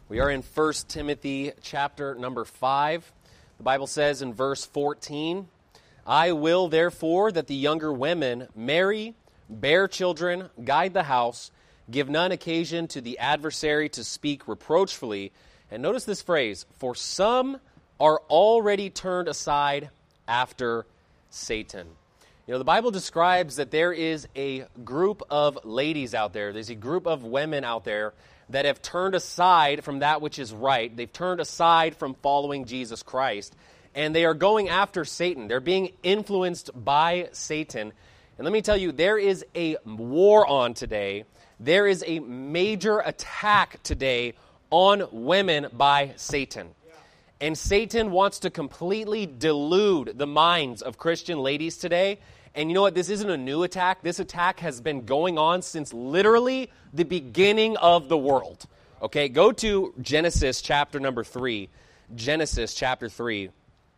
We are in 1 Timothy chapter number 5. The Bible says in verse 14, I will therefore that the younger women marry, bear children, guide the house, give none occasion to the adversary to speak reproachfully. And notice this phrase, for some are already turned aside after Satan. You know, the Bible describes that there is a group of ladies out there, there's a group of women out there that have turned aside from that which is right. They've turned aside from following Jesus Christ, and they are going after Satan. They're being influenced by Satan. And let me tell you, there is a war on today. There is a major attack today on women by Satan. And Satan wants to completely delude the minds of Christian ladies today. And you know what? This isn't a new attack. This attack has been going on since literally the beginning of the world. Okay, go to Genesis chapter number 3. Genesis chapter 3.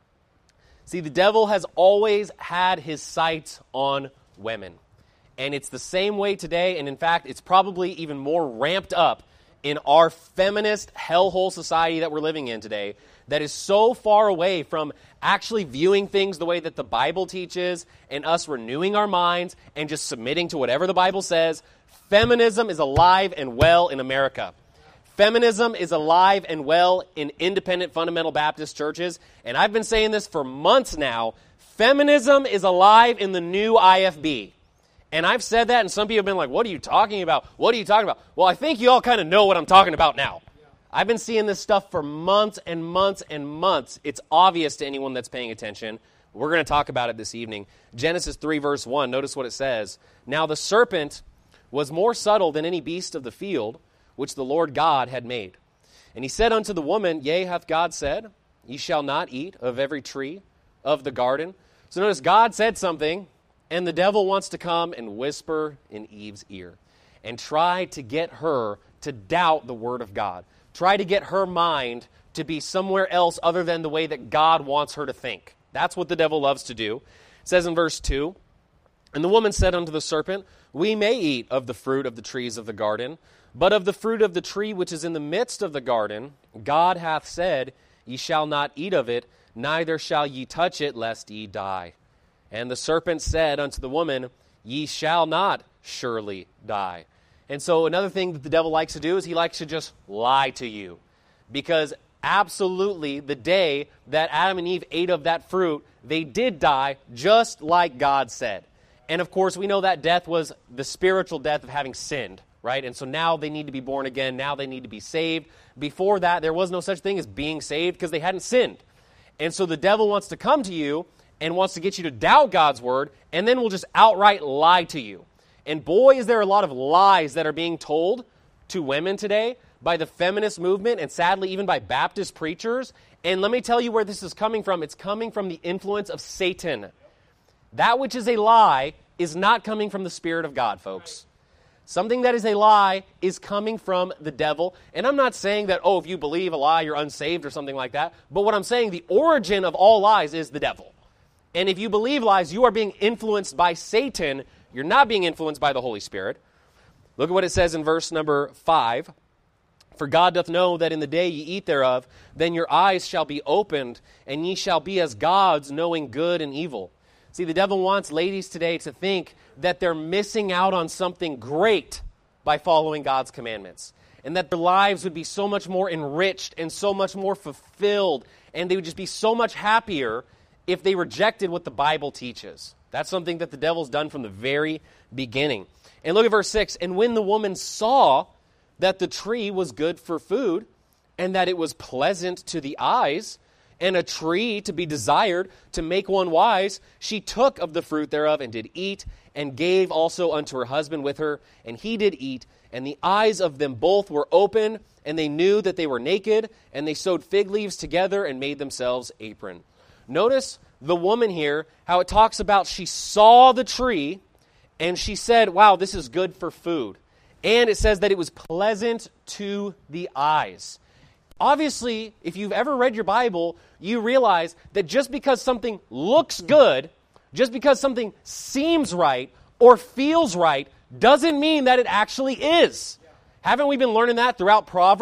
See, the devil has always had his sights on women. And it's the same way today. And in fact, it's probably even more ramped up in our feminist hellhole society that we're living in today, that is so far away from actually viewing things the way that the Bible teaches and us renewing our minds and just submitting to whatever the Bible says. Feminism is alive and well in America. Feminism is alive and well in independent fundamental Baptist churches. And I've been saying this for months now. Feminism is alive in the new IFB. And I've said that, and some people have been like, what are you talking about? What are you talking about? Well, I think you all kind of know what I'm talking about now. I've been seeing this stuff for months and months and months. It's obvious to anyone that's paying attention. We're going to talk about it this evening. Genesis 3, verse 1, notice what it says. Now the serpent was more subtle than any beast of the field, which the Lord God had made. And he said unto the woman, Yea, hath God said, Ye shall not eat of every tree of the garden. So notice God said something, and the devil wants to come and whisper in Eve's ear and try to get her to doubt the word of God. Try to get her mind to be somewhere else other than the way that God wants her to think. That's what the devil loves to do. It says in verse 2, And the woman said unto the serpent, We may eat of the fruit of the trees of the garden, but of the fruit of the tree which is in the midst of the garden, God hath said, Ye shall not eat of it, neither shall ye touch it, lest ye die. And the serpent said unto the woman, Ye shall not surely die. And so another thing that the devil likes to do is he likes to just lie to you. Because absolutely the day that Adam and Eve ate of that fruit, they did die just like God said. And of course we know that death was the spiritual death of having sinned, right? And so now they need to be born again. Now they need to be saved. Before that, there was no such thing as being saved because they hadn't sinned. And so the devil wants to come to you and wants to get you to doubt God's word, and then will just outright lie to you. And boy, is there a lot of lies that are being told to women today by the feminist movement, and sadly even by Baptist preachers. And let me tell you where this is coming from. It's coming from the influence of Satan. That which is a lie is not coming from the Spirit of God, folks. Something that is a lie is coming from the devil. And I'm not saying that, if you believe a lie, you're unsaved or something like that. But what I'm saying, the origin of all lies is the devil. And if you believe lies, you are being influenced by Satan. You're not being influenced by the Holy Spirit. Look at what it says in verse number 5. For God doth know that in the day ye eat thereof, then your eyes shall be opened, and ye shall be as gods, knowing good and evil. See, the devil wants ladies today to think that they're missing out on something great by following God's commandments, and that their lives would be so much more enriched and so much more fulfilled, and they would just be so much happier if they rejected what the Bible teaches. That's something that the devil's done from the very beginning. And look at verse 6. And when the woman saw that the tree was good for food, and that it was pleasant to the eyes, and a tree to be desired to make one wise, she took of the fruit thereof and did eat, and gave also unto her husband with her, and he did eat. And the eyes of them both were open, and they knew that they were naked, and they sewed fig leaves together and made themselves apron. Notice the woman here, how it talks about she saw the tree, and she said, wow, this is good for food. And it says that it was pleasant to the eyes. Obviously, if you've ever read your Bible, you realize that just because something looks good, just because something seems right or feels right, doesn't mean that it actually is. Haven't we been learning that throughout Proverbs?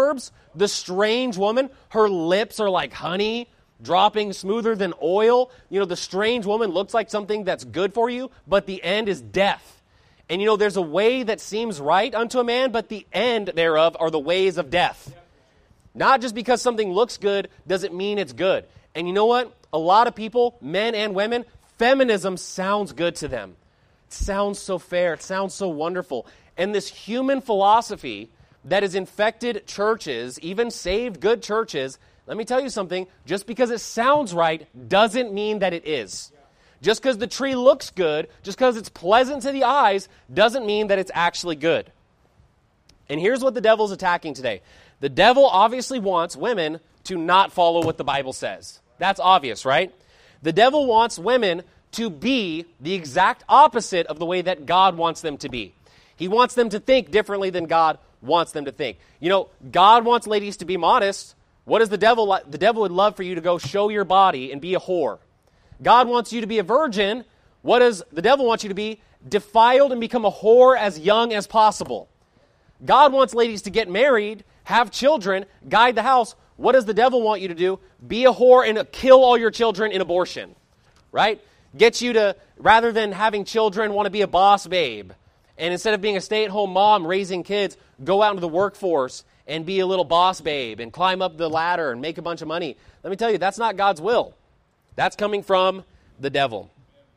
The strange woman, her lips are like honey, dropping smoother than oil. The strange woman looks like something that's good for you, but the end is death. And there's a way that seems right unto a man, but the end thereof are the ways of death. Not just because something looks good doesn't mean it's good. And you know what? A lot of people, men and women, feminism sounds good to them. It sounds so fair. It sounds so wonderful. And this human philosophy that has infected churches, even saved good churches, let me tell you something, just because it sounds right doesn't mean that it is. Just because the tree looks good, just because it's pleasant to the eyes, doesn't mean that it's actually good. And here's what the devil's attacking today. The devil obviously wants women to not follow what the Bible says. That's obvious, right? The devil wants women to be the exact opposite of the way that God wants them to be. He wants them to think differently than God wants them to think. God wants ladies to be modest. What does the devil like? The devil would love for you to go show your body and be a whore. God wants you to be a virgin. What does the devil want you to be? Defiled and become a whore as young as possible. God wants ladies to get married, have children, guide the house. What does the devil want you to do? Be a whore and kill all your children in abortion, right? Get you to, rather than having children, want to be a boss babe. And instead of being a stay-at-home mom raising kids, go out into the workforce and be a little boss babe and climb up the ladder and make a bunch of money. Let me tell you, that's not God's will. That's coming from the devil.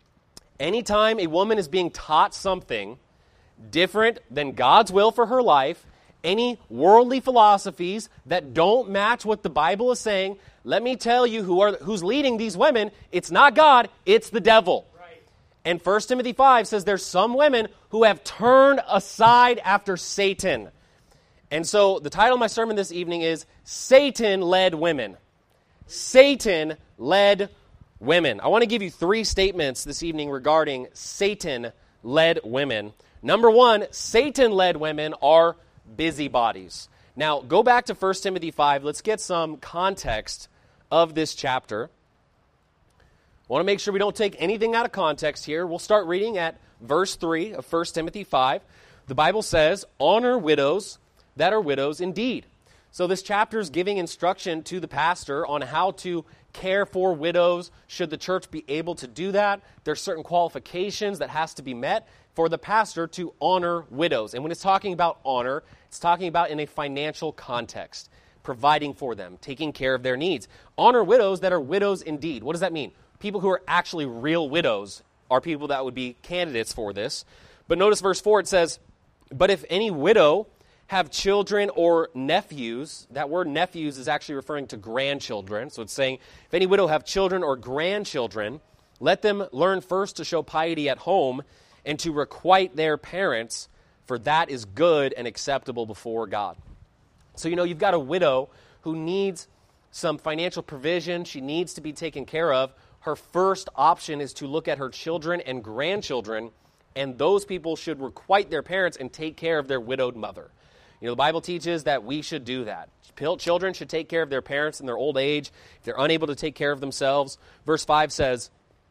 Anytime a woman is being taught something different than God's will for her life, any worldly philosophies that don't match what the Bible is saying, let me tell you who's leading these women. It's not God, it's the devil. And 1 Timothy 5 says there's some women who have turned aside after Satan. And so the title of my sermon this evening is Satan-Led Women. Satan-Led Women. I want to give you 3 statements this evening regarding Satan-led women. Number 1, Satan-led women are busybodies. Now, go back to 1 Timothy 5. Let's get some context of this chapter. I want to make sure we don't take anything out of context here. We'll start reading at verse 3 of 1 Timothy 5. The Bible says, honor widows that are widows indeed. So this chapter is giving instruction to the pastor on how to care for widows. Should the church be able to do that? There's certain qualifications that has to be met for the pastor to honor widows. And when it's talking about honor, it's talking about in a financial context, providing for them, taking care of their needs. Honor widows that are widows indeed. What does that mean? People who are actually real widows are people that would be candidates for this. But notice verse 4, it says, but if any widow have children or nephews, that word nephews is actually referring to grandchildren. So it's saying, if any widow have children or grandchildren, let them learn first to show piety at home and to requite their parents, for that is good and acceptable before God. So, you've got a widow who needs some financial provision. She needs to be taken care of. Her first option is to look at her children and grandchildren, and those people should requite their parents and take care of their widowed mother. The Bible teaches that we should do that. Children should take care of their parents in their old age if they're unable to take care of themselves. Verse 5 says,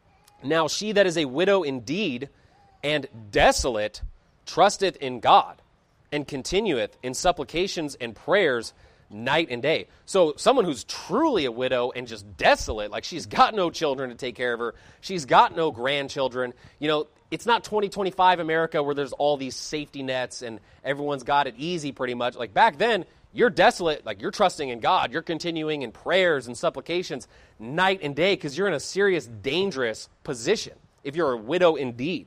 now she that is a widow indeed and desolate trusteth in God and continueth in supplications and prayers night and day. So someone who's truly a widow and just desolate, like she's got no children to take care of her, she's got no grandchildren, it's not 2025 America where there's all these safety nets and everyone's got it easy pretty much. Like back then, you're desolate, like you're trusting in God, you're continuing in prayers and supplications night and day because you're in a serious, dangerous position if you're a widow indeed.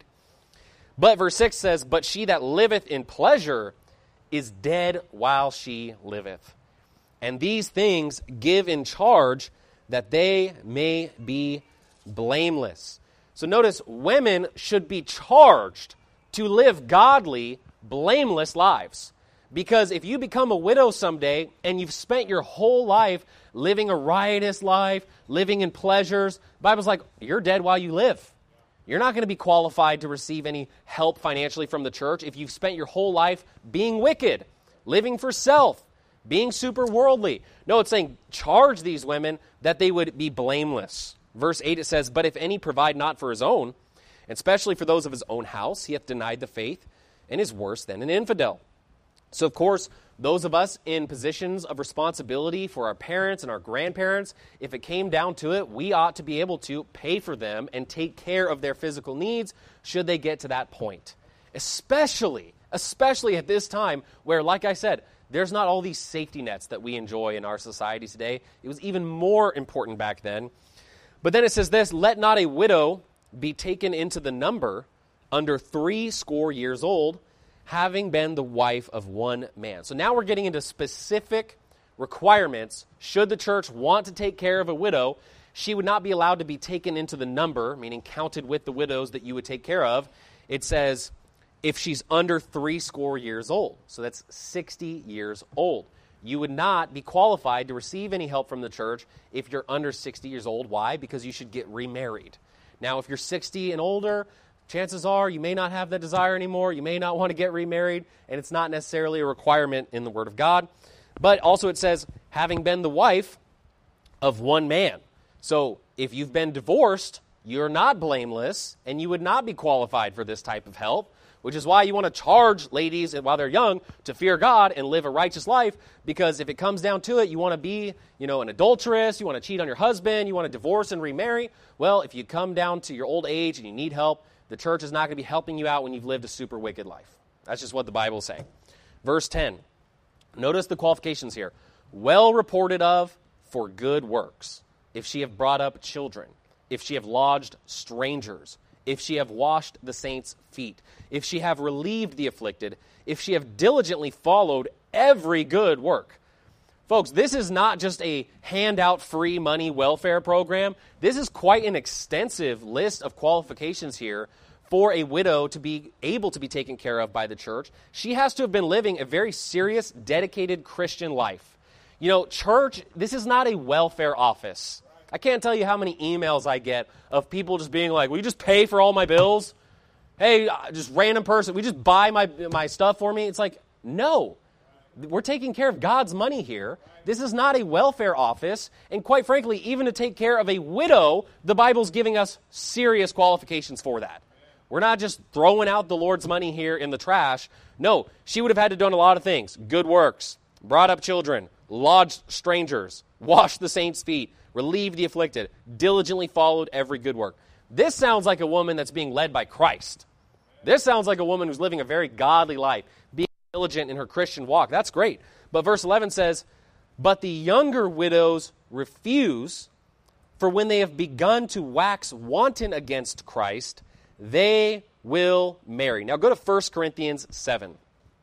But verse 6 says, but she that liveth in pleasure is dead while she liveth. And these things give in charge that they may be blameless. So notice, women should be charged to live godly, blameless lives. Because if you become a widow someday and you've spent your whole life living a riotous life, living in pleasures, the Bible's like, you're dead while you live. You're not going to be qualified to receive any help financially from the church if you've spent your whole life being wicked, living for self, being super worldly. No, it's saying charge these women that they would be blameless. Verse 8, it says, but if any provide not for his own, especially for those of his own house, he hath denied the faith and is worse than an infidel. So, of course, those of us in positions of responsibility for our parents and our grandparents, if it came down to it, we ought to be able to pay for them and take care of their physical needs should they get to that point. Especially at this time where, like I said, there's not all these safety nets that we enjoy in our society today. It was even more important back then. But then it says this, let not a widow be taken into the number under 80 years old, having been the wife of one man. So now we're getting into specific requirements. Should the church want to take care of a widow, she would not be allowed to be taken into the number, meaning counted with the widows that you would take care of. It says if she's under 80 years old. So that's 60 years old. You would not be qualified to receive any help from the church if you're under 60 years old. Why? Because you should get remarried. Now, if you're 60 and older, chances are you may not have that desire anymore. You may not want to get remarried, and it's not necessarily a requirement in the Word of God. But also it says, having been the wife of one man. So if you've been divorced, you're not blameless, and you would not be qualified for this type of help, which is why you want to charge ladies while they're young to fear God and live a righteous life, because if it comes down to it, you want to be, an adulteress, you want to cheat on your husband, you want to divorce and remarry. Well, if you come down to your old age and you need help, the church is not going to be helping you out when you've lived a super wicked life. That's just what the Bible is saying. Verse 10. Notice the qualifications here. Well reported of for good works, if she have brought up children, if she have lodged strangers, if she have washed the saints' feet, if she have relieved the afflicted, if she have diligently followed every good work. Folks, this is not just a handout free money welfare program. This is quite an extensive list of qualifications here for a widow to be able to be taken care of by the church. She has to have been living a very serious, dedicated Christian life. Church, this is not a welfare office. I can't tell you how many emails I get of people just being like, will you just pay for all my bills? Hey, just random person, will you just buy my stuff for me? It's like, no. We're taking care of God's money here. This is not a welfare office. And quite frankly, even to take care of a widow, the Bible's giving us serious qualifications for that. We're not just throwing out the Lord's money here in the trash. No, she would have had to done a lot of things. Good works, brought up children, lodged strangers, washed the saints' feet, relieved the afflicted, diligently followed every good work. This sounds like a woman that's being led by Christ. This sounds like a woman who's living a very godly life, being diligent in her Christian walk. That's great. But verse 11 says, but the younger widows refuse, for when they have begun to wax wanton against Christ, they will marry. Now go to 1 Corinthians 7.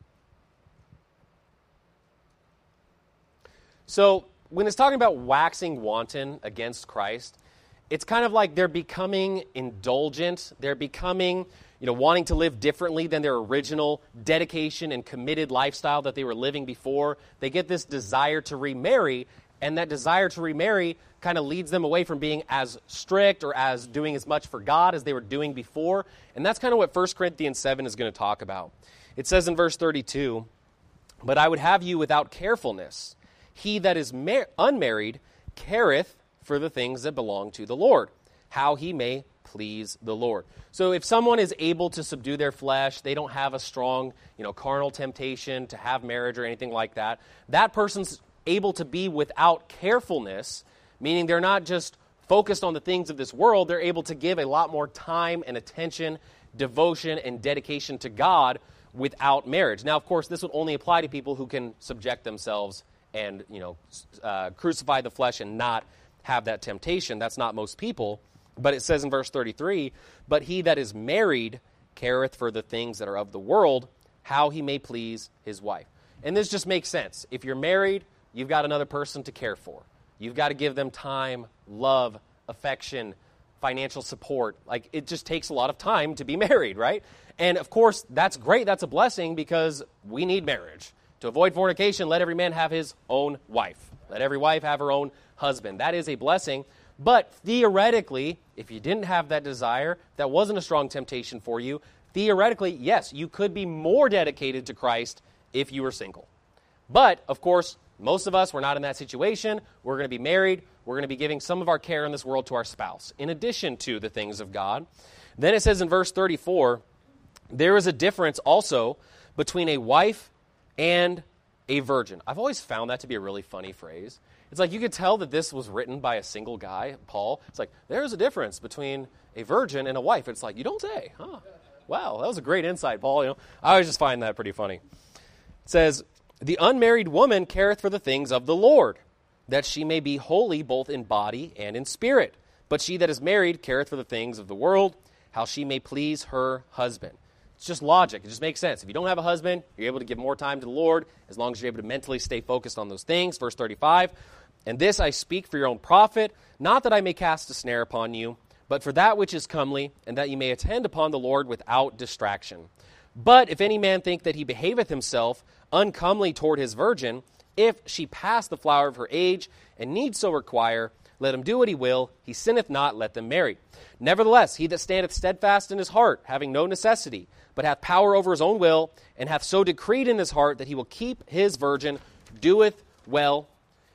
So when it's talking about waxing wanton against Christ, it's kind of like they're becoming indulgent. They're becoming, wanting to live differently than their original dedication and committed lifestyle that they were living before. They get this desire to remarry, and that desire to remarry kind of leads them away from being as strict or as doing as much for God as they were doing before. And that's kind of what 1 Corinthians 7 is going to talk about. It says in verse 32, but I would have you without carefulness. He that is unmarried careth for the things that belong to the Lord, how he may please the Lord. So if someone is able to subdue their flesh, they don't have a strong, carnal temptation to have marriage or anything like that, that person's able to be without carefulness, meaning they're not just focused on the things of this world, they're able to give a lot more time and attention, devotion, and dedication to God without marriage. Now, of course, this would only apply to people who can subject themselves and, crucify the flesh and not have that temptation. That's not most people. But it says in verse 33, but he that is married careth for the things that are of the world, how he may please his wife. And this just makes sense. If you're married, you've got another person to care for. You've got to give them time, love, affection, financial support. Like, it just takes a lot of time to be married, right? And of course, that's great. That's a blessing because we need marriage. To avoid fornication, let every man have his own wife. Let every wife have her own husband. That is a blessing. But theoretically, if you didn't have that desire, that wasn't a strong temptation for you, theoretically, yes, you could be more dedicated to Christ if you were single. But, of course, most of us, we're not in that situation. We're going to be married. We're going to be giving some of our care in this world to our spouse, in addition to the things of God. Then it says in verse 34, there is a difference also between a wife and a virgin. I've always found that to be a really funny phrase. It's like you could tell that this was written by a single guy, Paul. It's like, there's a difference between a virgin and a wife. It's like, you don't say. Huh. Wow, that was a great insight, Paul. I always just find that pretty funny. It says, the unmarried woman careth for the things of the Lord, that she may be holy both in body and in spirit. But she that is married careth for the things of the world, how she may please her husband. It's just logic. It just makes sense. If you don't have a husband, you're able to give more time to the Lord as long as you're able to mentally stay focused on those things. Verse 35, and this I speak for your own profit, not that I may cast a snare upon you, but for that which is comely, and that you may attend upon the Lord without distraction. But if any man think that he behaveth himself uncomely toward his virgin, if she pass the flower of her age, and need so require, let him do what he will, he sinneth not, let them marry. Nevertheless, he that standeth steadfast in his heart, having no necessity, but hath power over his own will, and hath so decreed in his heart that he will keep his virgin, doeth well.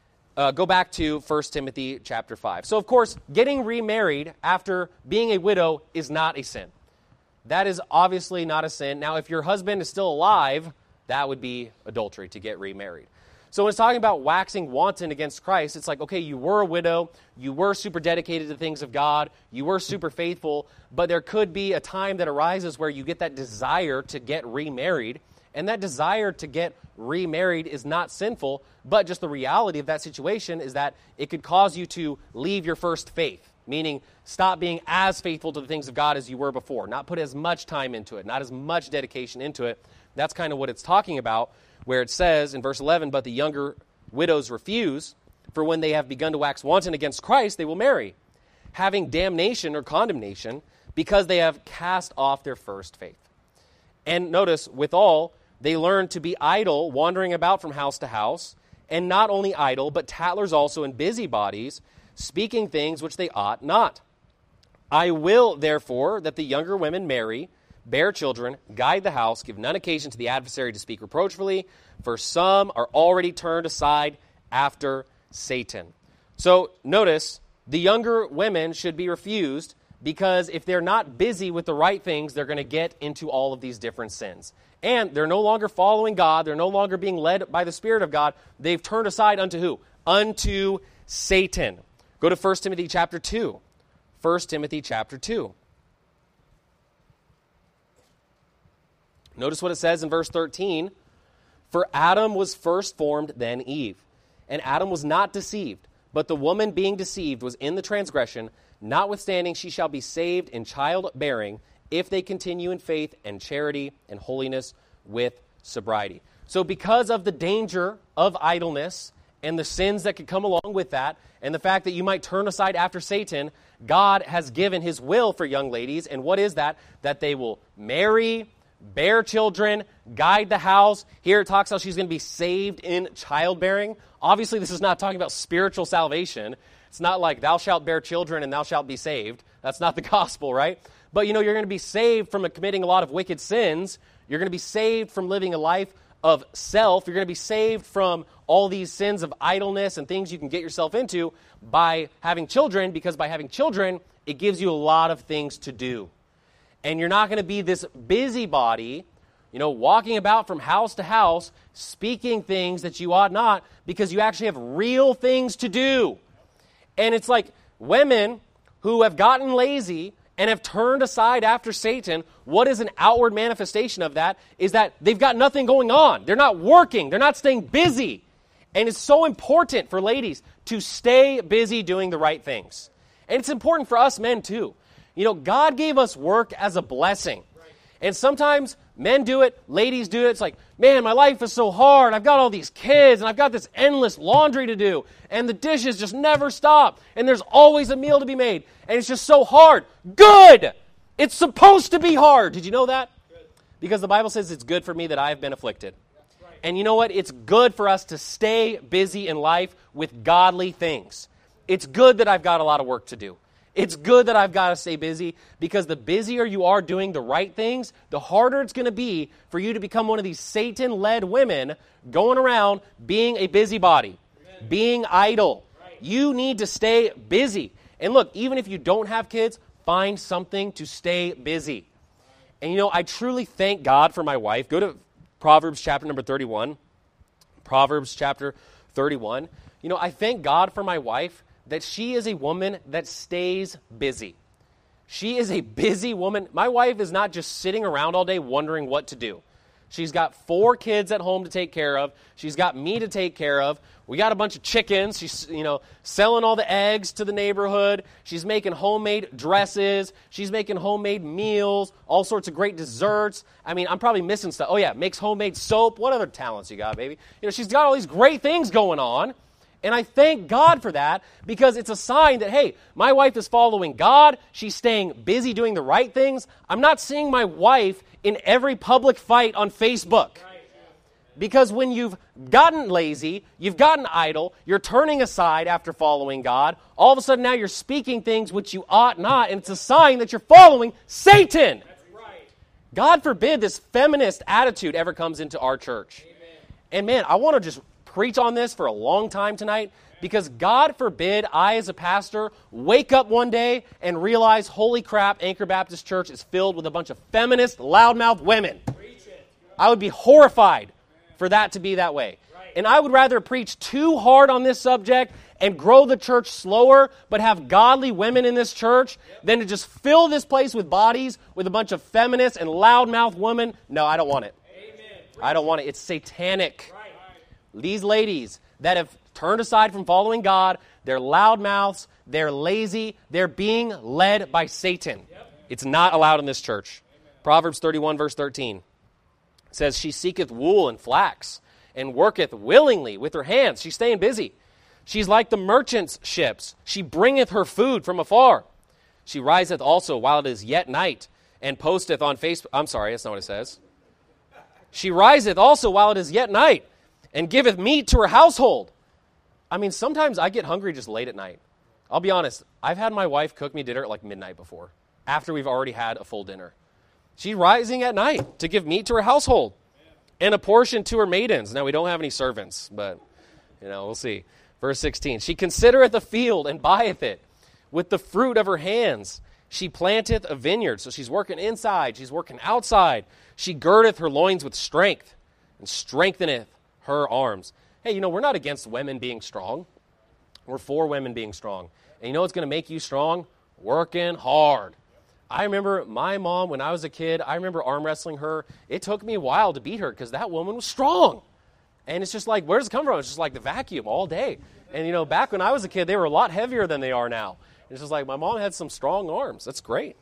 Go back to 1 Timothy chapter 5. So, of course, getting remarried after being a widow is not a sin. That is obviously not a sin. Now, if your husband is still alive, that would be adultery to get remarried. So when it's talking about waxing wanton against Christ, it's like, okay, you were a widow, you were super dedicated to the things of God, you were super faithful, but there could be a time that arises where you get that desire to get remarried, and that desire to get remarried is not sinful, but just the reality of that situation is that it could cause you to leave your first faith, meaning stop being as faithful to the things of God as you were before, not put as much time into it, not as much dedication into it. That's kind of what it's talking about, where it says in verse 11, but the younger widows refuse, for when they have begun to wax wanton against Christ, they will marry, having damnation or condemnation, because they have cast off their first faith. And notice, withal, they learn to be idle, wandering about from house to house, and not only idle, but tattlers also and busybodies, speaking things which they ought not. I will, therefore, that the younger women marry, bear children, guide the house, give none occasion to the adversary to speak reproachfully, for some are already turned aside after Satan. So notice, the younger women should be refused because if they're not busy with the right things, they're going to get into all of these different sins. And they're no longer following God. They're no longer being led by the Spirit of God. They've turned aside unto who? Unto Satan. Go to 1 Timothy chapter 2. 1 Timothy chapter 2. Notice what it says in verse 13. For Adam was first formed, then Eve. And Adam was not deceived, but the woman being deceived was in the transgression. Notwithstanding, she shall be saved in childbearing, if they continue in faith and charity and holiness with sobriety. So because of the danger of idleness and the sins that could come along with that, and the fact that you might turn aside after Satan, God has given his will for young ladies. And what is that? That they will marry, bear children, guide the house. Here it talks how she's going to be saved in childbearing. Obviously, this is not talking about spiritual salvation. It's not like thou shalt bear children and thou shalt be saved. That's not the gospel, right? But, you're going to be saved from committing a lot of wicked sins. You're going to be saved from living a life of self. You're going to be saved from all these sins of idleness and things you can get yourself into by having children, because by having children, it gives you a lot of things to do. And you're not going to be this busybody, walking about from house to house, speaking things that you ought not, because you actually have real things to do. And it's like women who have gotten lazy and have turned aside after Satan. What is an outward manifestation of that is that they've got nothing going on. They're not working. They're not staying busy. And it's so important for ladies to stay busy doing the right things. And it's important for us men too. God gave us work as a blessing. And sometimes men do it, ladies do it. It's like, man, my life is so hard. I've got all these kids, and I've got this endless laundry to do, and the dishes just never stop, and there's always a meal to be made, and it's just so hard. Good! It's supposed to be hard. Did you know that? Good. Because the Bible says it's good for me that I have been afflicted. Right. And you know what? It's good for us to stay busy in life with godly things. It's good that I've got a lot of work to do. It's good that I've got to stay busy, because the busier you are doing the right things, the harder it's going to be for you to become one of these Satan-led women going around being a busybody, being idle. Right. You need to stay busy. And look, even if you don't have kids, find something to stay busy. And I truly thank God for my wife. Go to Proverbs chapter number 31. Proverbs chapter 31. I thank God for my wife that she is a woman that stays busy. She is a busy woman. My wife is not just sitting around all day wondering what to do. She's got 4 kids at home to take care of. She's got me to take care of. We got a bunch of chickens. She's, selling all the eggs to the neighborhood. She's making homemade dresses. She's making homemade meals, all sorts of great desserts. I'm probably missing stuff. Oh, yeah, makes homemade soap. What other talents you got, baby? She's got all these great things going on. And I thank God for that because it's a sign that, hey, my wife is following God. She's staying busy doing the right things. I'm not seeing my wife in every public fight on Facebook. Because when you've gotten lazy, you've gotten idle, you're turning aside after following God, all of a sudden now you're speaking things which you ought not, and it's a sign that you're following Satan. God forbid this feminist attitude ever comes into our church. And man, I want to just preach on this for a long time tonight because God forbid I as a pastor wake up one day and realize, holy crap, Anchor Baptist Church is filled with a bunch of feminist, loudmouth women. I would be horrified for that to be that way. And I would rather preach too hard on this subject and grow the church slower, but have godly women in this church than to just fill this place with bodies with a bunch of feminists and loudmouth women. No, I don't want it. I don't want it. It's satanic. These ladies that have turned aside from following God, they're loudmouths, they're lazy, they're being led by Satan. It's not allowed in this church. Proverbs 31 verse 13 says, she seeketh wool and flax, and worketh willingly with her hands. She's staying busy. She's like the merchant's ships. She bringeth her food from afar. She riseth also while it is yet night, and posteth on Facebook. I'm sorry, that's not what it says. She riseth also while it is yet night, and giveth meat to her household. Sometimes I get hungry just late at night. I'll be honest, I've had my wife cook me dinner at like midnight before, after we've already had a full dinner. She's rising at night to give meat to her household and a portion to her maidens. Now, we don't have any servants, but, we'll see. Verse 16, she considereth a field and buyeth it. With the fruit of her hands she planteth a vineyard. So she's working inside, she's working outside. She girdeth her loins with strength and strengtheneth her arms. Hey, we're not against women being strong. We're for women being strong. And you know what's going to make you strong? Working hard. I remember my mom, when I was a kid, I remember arm wrestling her. It took me a while to beat her because that woman was strong. And it's just like, where does it come from? It's just like the vacuum all day. And, back when I was a kid, they were a lot heavier than they are now. It's just like my mom had some strong arms. That's great.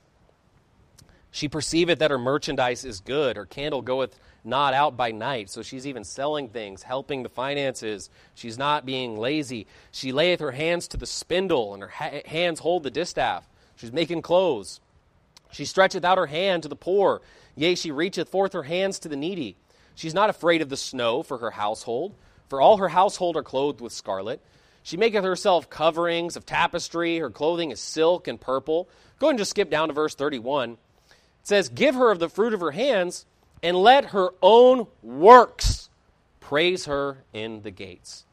She perceiveth that her merchandise is good. Her candle goeth not out by night. So she's even selling things, helping the finances. She's not being lazy. She layeth her hands to the spindle, and her hands hold the distaff. She's making clothes. She stretcheth out her hand to the poor. Yea, she reacheth forth her hands to the needy. She's not afraid of the snow for her household, for all her household are clothed with scarlet. She maketh herself coverings of tapestry. Her clothing is silk and purple. Go ahead and just skip down to verse 31. It says, give her of the fruit of her hands, and let her own works praise her in the gates.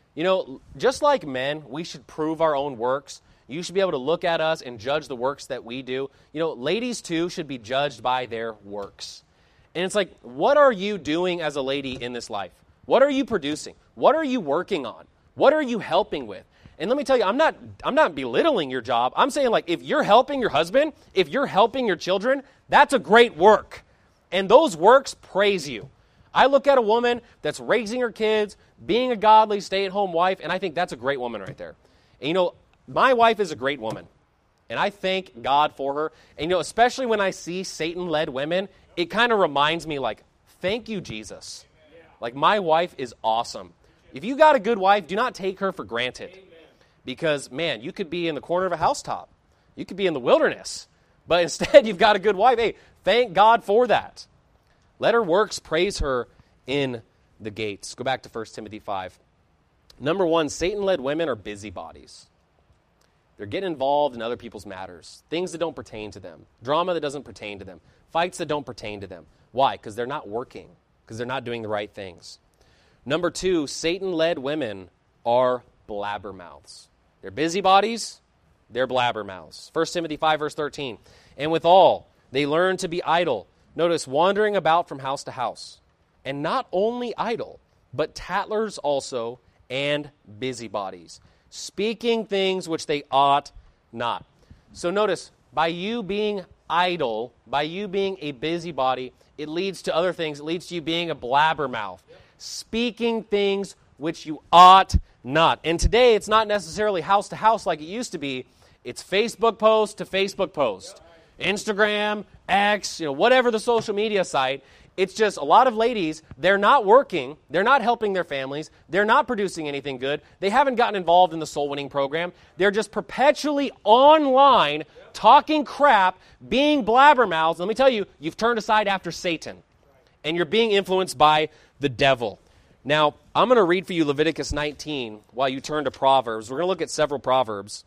Just like men, we should prove our own works. You should be able to look at us and judge the works that we do. Ladies too should be judged by their works. And it's like, what are you doing as a lady in this life? What are you producing? What are you working on? What are you helping with? And let me tell you, I'm not belittling your job. I'm saying, like, if you're helping your husband, if you're helping your children, that's a great work. And those works praise you. I look at a woman that's raising her kids, being a godly stay-at-home wife, and I think that's a great woman right there. And my wife is a great woman, and I thank God for her. And especially when I see Satan-led women, it kind of reminds me, like, thank you, Jesus. Like, my wife is awesome. If you got a good wife, do not take her for granted. Because, man, you could be in the corner of a housetop. You could be in the wilderness. But instead, you've got a good wife. Hey, thank God for that. Let her works praise her in the gates. Go back to 1 Timothy 5. Number one, Satan-led women are busybodies. They're getting involved in other people's matters, things that don't pertain to them, drama that doesn't pertain to them, fights that don't pertain to them. Why? Because they're not working, because they're not doing the right things. Number two, Satan-led women are blabbermouths. They're busybodies, they're blabbermouths. 1 Timothy 5, verse 13. And withal, they learn to be idle. Notice, wandering about from house to house. and not only idle, but tattlers also, and busybodies, speaking things which they ought not. So notice, by you being idle, by you being a busybody, it leads to other things. It leads to you being a blabbermouth, speaking things which you ought not. And today, it's not necessarily house to house like it used to be. It's Facebook post to Facebook post, Instagram, X, whatever the social media site. It's just a lot of ladies, they're not working, they're not helping their families, they're not producing anything good, they haven't gotten involved in the soul winning program, they're just perpetually online talking crap, being blabbermouths. Let me tell you, you've turned aside after Satan, and you're being influenced by the devil. Now, I'm going to read for you Leviticus 19 while you turn to Proverbs. We're going to look at several Proverbs.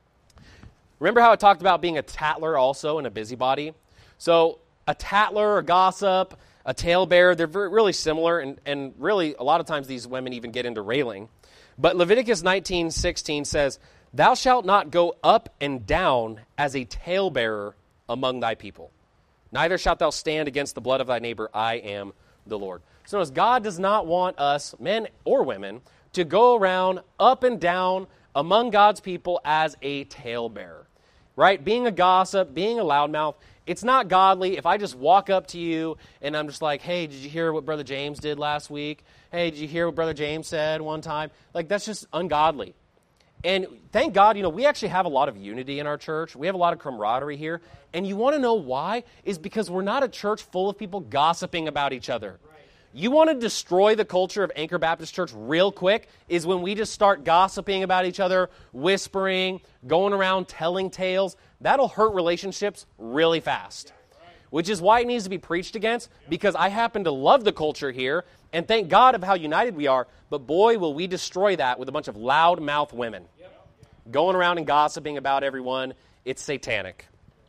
Remember how I talked about being a tattler also and a busybody? So a tattler, a gossip, a talebearer, they're really similar, and really a lot of times these women even get into railing. But Leviticus 19:16 says, "Thou shalt not go up and down as a talebearer among thy people. Neither shalt thou stand against the blood of thy neighbor. I am the Lord." So notice, God does not want us, men or women, to go around up and down among God's people as a talebearer, right? Being a gossip, being a loudmouth, it's not godly. If I just walk up to you and I'm just like, "Hey, did you hear what Brother James did last week? Hey, did you hear what Brother James said one time?" Like, that's just ungodly. And thank God, we actually have a lot of unity in our church. We have a lot of camaraderie here. And you want to know why? Is because we're not a church full of people gossiping about each other. You want to destroy the culture of Anchor Baptist Church real quick is when we just start gossiping about each other, whispering, going around telling tales. That'll hurt relationships really fast, which is why it needs to be preached against, because I happen to love the culture here, and thank God of how united we are, but boy, will we destroy that with a bunch of loud-mouthed women going around and gossiping about everyone. It's satanic.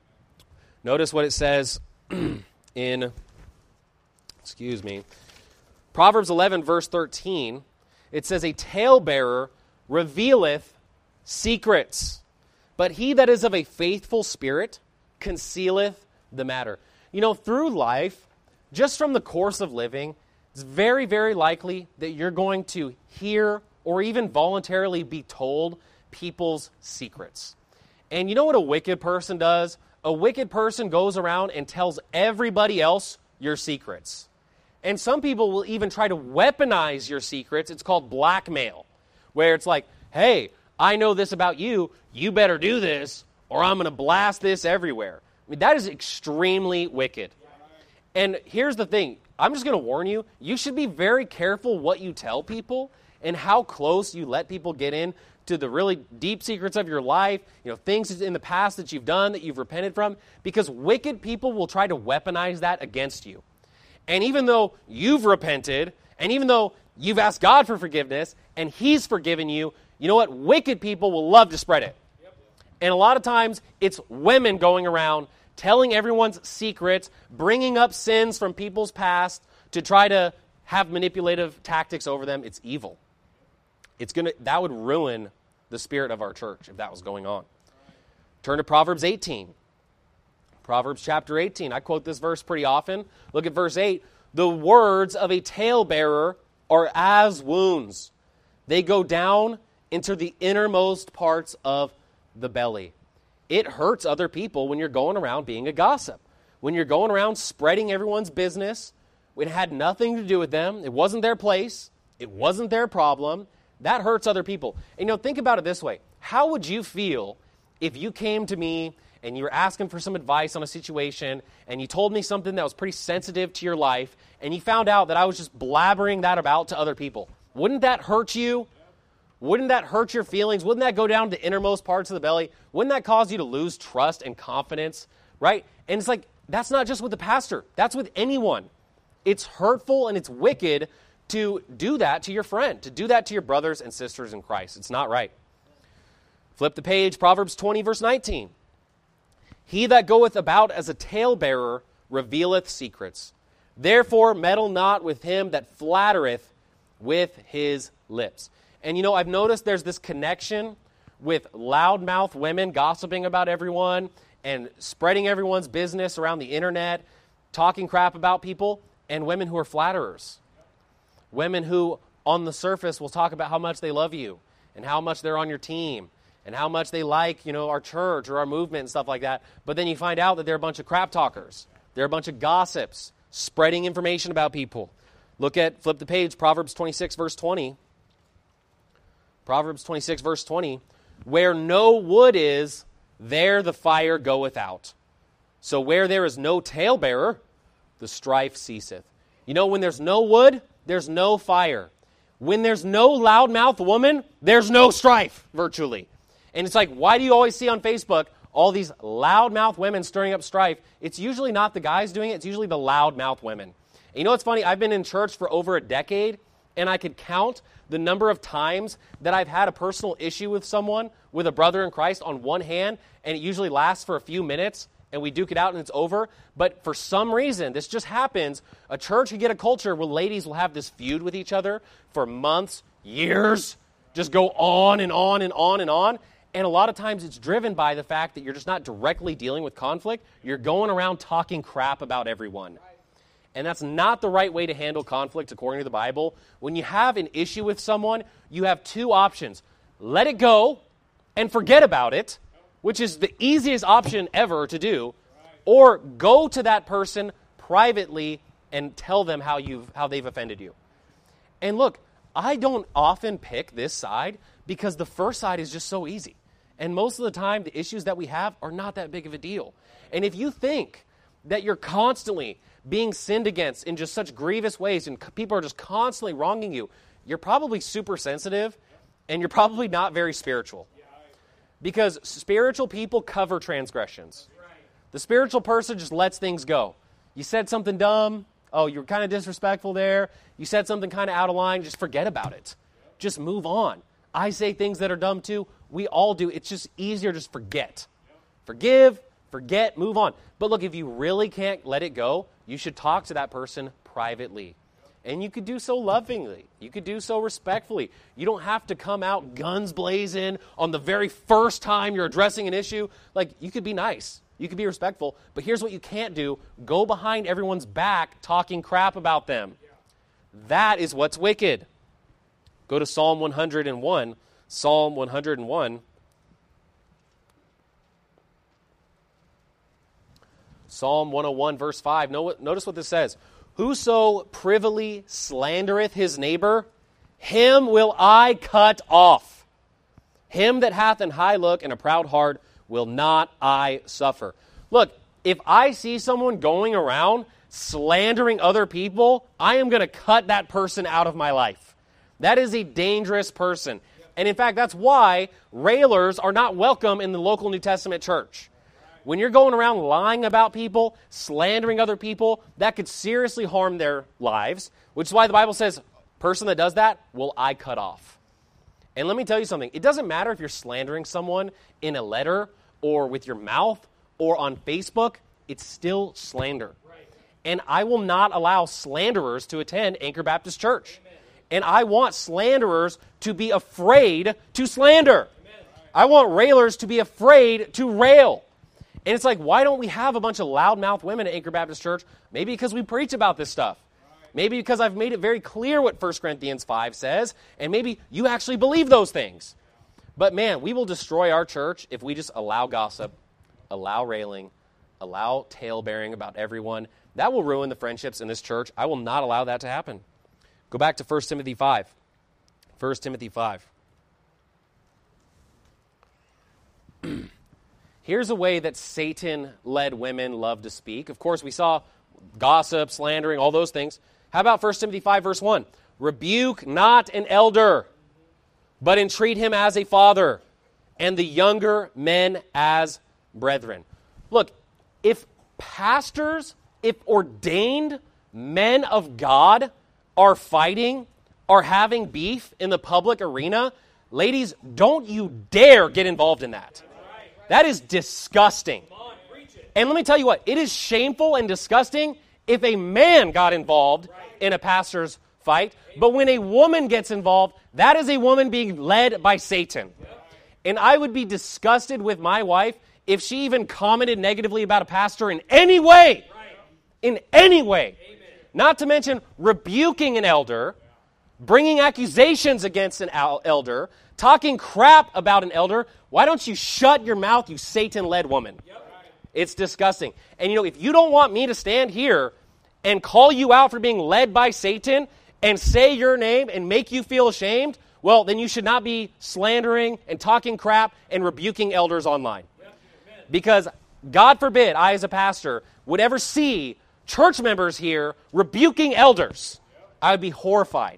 Notice what it says in, Proverbs 11, verse 13. It says, "A talebearer revealeth secrets, but he that is of a faithful spirit concealeth the matter." Through life, just from the course of living, it's very, very likely that you're going to hear or even voluntarily be told people's secrets. And you know what a wicked person does? A wicked person goes around and tells everybody else your secrets. And some people will even try to weaponize your secrets. It's called blackmail, where it's like, "Hey, I know this about you. You better do this, or I'm going to blast this everywhere." I mean, that is extremely wicked. And here's the thing. I'm just going to warn you. You should be very careful what you tell people and how close you let people get in to the really deep secrets of your life, things in the past that you've done, that you've repented from, because wicked people will try to weaponize that against you. And even though you've repented, and even though you've asked God for forgiveness, and He's forgiven you, you know what? Wicked people will love to spread it. And a lot of times, it's women going around telling everyone's secrets, bringing up sins from people's past to try to have manipulative tactics over them. It's evil. That would ruin the spirit of our church if that was going on. Turn to Proverbs 18. Proverbs chapter 18. I quote this verse pretty often. Look at verse 8. "The words of a talebearer are as wounds. They go down into the innermost parts of the belly." It hurts other people when you're going around being a gossip. When you're going around spreading everyone's business, when it had nothing to do with them, it wasn't their place, it wasn't their problem, that hurts other people. And think about it this way. How would you feel if you came to me and you were asking for some advice on a situation, and you told me something that was pretty sensitive to your life, and you found out that I was just blabbering that about to other people? Wouldn't that hurt you? Wouldn't that hurt your feelings? Wouldn't that go down to the innermost parts of the belly? Wouldn't that cause you to lose trust and confidence, right? And it's like, that's not just with the pastor. That's with anyone. It's hurtful and it's wicked to do that to your friend, to do that to your brothers and sisters in Christ. It's not right. Flip the page, Proverbs 20, verse 19. "He that goeth about as a talebearer revealeth secrets. Therefore meddle not with him that flattereth with his lips." And I've noticed there's this connection with loudmouth women gossiping about everyone and spreading everyone's business around the internet, talking crap about people. and women who are flatterers. Women who, on the surface, will talk about how much they love you and how much they're on your team and how much they like, our church or our movement and stuff like that. But then you find out that they're a bunch of crap talkers. They're a bunch of gossips, spreading information about people. Flip the page, Proverbs 26, verse 20. Proverbs 26, verse 20. Where no wood is, there the fire goeth out. So where there is no talebearer, the strife ceaseth. When there's no wood, there's no fire. When there's no loudmouth woman, there's no strife, virtually. And it's like, why do you always see on Facebook all these loudmouth women stirring up strife? It's usually not the guys doing it. It's usually the loudmouth women. And you know what's funny? I've been in church for over a decade, and I could count the number of times that I've had a personal issue with someone, with a brother in Christ, on one hand, and it usually lasts for a few minutes, and we duke it out and it's over. But for some reason, this just happens. A church can get a culture where ladies will have this feud with each other for months, years, just go on and on and on and on. And a lot of times it's driven by the fact that you're just not directly dealing with conflict. You're going around talking crap about everyone. And that's not the right way to handle conflict according to the Bible. When you have an issue with someone, you have two options. Let it go and forget about it, which is the easiest option ever to do, or go to that person privately and tell them how they've offended you. And look, I don't often pick this side because the first side is just so easy. And most of the time, the issues that we have are not that big of a deal. And if you think that you're constantly being sinned against in just such grievous ways and people are just constantly wronging you, you're probably super sensitive and you're probably not very spiritual. Because spiritual people cover transgressions. The spiritual person just lets things go. You said something dumb. Oh, you were kind of disrespectful there. You said something kind of out of line. Just forget about it. Just move on. I say things that are dumb too. We all do. It's just easier to just forget. Forgive, forget, move on. But look, if you really can't let it go, you should talk to that person privately. And you could do so lovingly. You could do so respectfully. You don't have to come out guns blazing on the very first time you're addressing an issue. Like, you could be nice. You could be respectful. But here's what you can't do. Go behind everyone's back talking crap about them. That is what's wicked. Go to Psalm 101. Psalm 101. Psalm 101, verse 5. Notice what this says. Whoso privily slandereth his neighbor, him will I cut off. Him that hath an high look and a proud heart will not I suffer. Look, if I see someone going around slandering other people, I am going to cut that person out of my life. That is a dangerous person. And in fact, that's why railers are not welcome in the local New Testament church. When you're going around lying about people, slandering other people, that could seriously harm their lives, which is why the Bible says, person that does that will I cut off. And let me tell you something. It doesn't matter if you're slandering someone in a letter or with your mouth or on Facebook. It's still slander. Right. And I will not allow slanderers to attend Anchor Baptist Church. Amen. And I want slanderers to be afraid to slander. Amen. I want railers to be afraid to rail. And it's like, why don't we have a bunch of loudmouth women at Anchor Baptist Church? Maybe because we preach about this stuff. Maybe because I've made it very clear what 1 Corinthians 5 says, and maybe you actually believe those things. But man, we will destroy our church if we just allow gossip, allow railing, allow tale-bearing about everyone. That will ruin the friendships in this church. I will not allow that to happen. Go back to 1 Timothy 5. 1 Timothy 5. Here's a way that Satan-led women love to speak. Of course, we saw gossip, slandering, all those things. How about 1 Timothy 5, verse 1? Rebuke not an elder, but entreat him as a father, and the younger men as brethren. Look, if pastors, if ordained men of God are fighting, are having beef in the public arena, ladies, don't you dare get involved in that. That is disgusting. And let me tell you what, it is shameful and disgusting if a man got involved in a pastor's fight. But when a woman gets involved, that is a woman being led by Satan. And I would be disgusted with my wife if she even commented negatively about a pastor in any way. In any way. not to mention rebuking an elder, bringing accusations against an elder, talking crap about an elder. Why don't you shut your mouth, you Satan-led woman? It's disgusting. And if you don't want me to stand here and call you out for being led by Satan and say your name and make you feel ashamed, well, then you should not be slandering and talking crap and rebuking elders online. Because God forbid I, as a pastor, would ever see church members here rebuking elders. I would be horrified.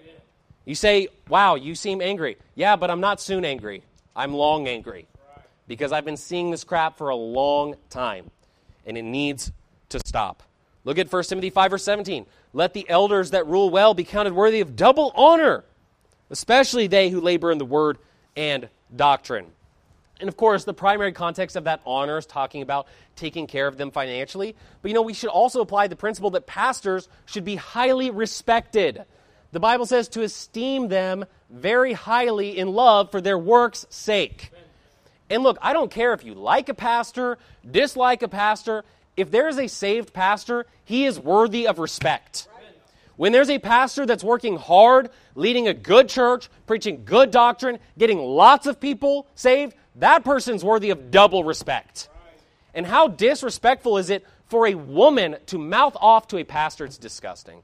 You say, wow, you seem angry. Yeah, but I'm not soon angry. I'm long angry. Because I've been seeing this crap for a long time. And it needs to stop. Look at 1 Timothy 5, verse 17. Let the elders that rule well be counted worthy of double honor, especially they who labor in the word and doctrine. And of course, the primary context of that honor is talking about taking care of them financially. But we should also apply the principle that pastors should be highly respected. The Bible says to esteem them very highly in love for their work's sake. And look, I don't care if you like a pastor, dislike a pastor. If there is a saved pastor, he is worthy of respect. When there's a pastor that's working hard, leading a good church, preaching good doctrine, getting lots of people saved, that person's worthy of double respect. And how disrespectful is it for a woman to mouth off to a pastor? It's disgusting.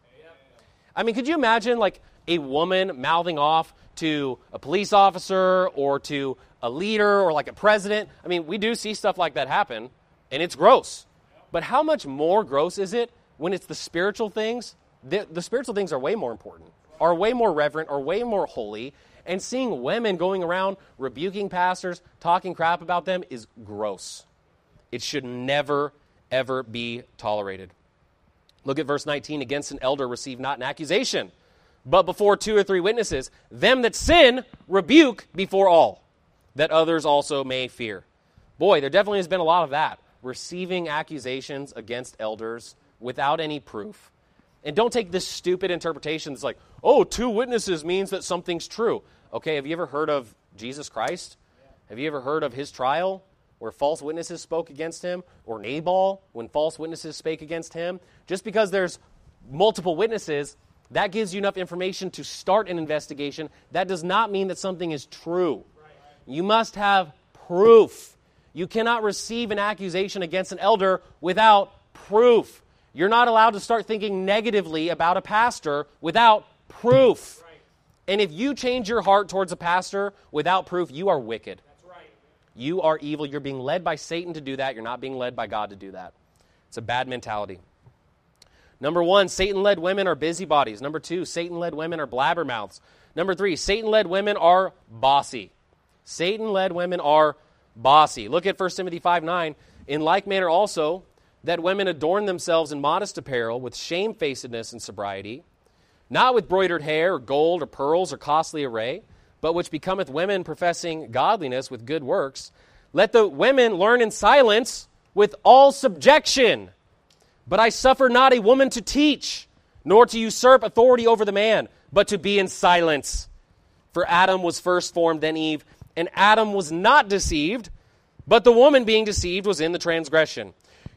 I mean, could you imagine a woman mouthing off to a police officer or to a leader or a president? I mean, we do see stuff like that happen, and it's gross. But how much more gross is it when it's the spiritual things? The spiritual things are way more important, are way more reverent, are way more holy. And seeing women going around rebuking pastors, talking crap about them is gross. It should never, ever be tolerated. Look at verse 19. Against an elder receive not an accusation, but before 2 or 3 witnesses, them that sin rebuke before all, that others also may fear. Boy, there definitely has been a lot of that. Receiving accusations against elders without any proof. And don't take this stupid interpretation that's 2 witnesses means that something's true. Okay, have you ever heard of Jesus Christ? Have you ever heard of his trial where false witnesses spoke against him? Or Nabal, when false witnesses spake against him? Just because there's multiple witnesses, that gives you enough information to start an investigation. That does not mean that something is true. You must have proof. You cannot receive an accusation against an elder without proof. You're not allowed to start thinking negatively about a pastor without proof. And if you change your heart towards a pastor without proof, you are wicked. You are evil. You're being led by Satan to do that. You're not being led by God to do that. It's a bad mentality. Number 1, Satan-led women are busybodies. Number 2, Satan-led women are blabbermouths. Number 3, Satan-led women are bossy. Satan-led women are bossy. Look at 1 Timothy 5:9. In like manner also, that women adorn themselves in modest apparel with shamefacedness and sobriety, not with broidered hair or gold or pearls or costly array, but which becometh women professing godliness with good works. Let the women learn in silence with all subjection. But I suffer not a woman to teach, nor to usurp authority over the man, but to be in silence. For Adam was first formed, then Eve, and Adam was not deceived, but the woman being deceived was in the transgression.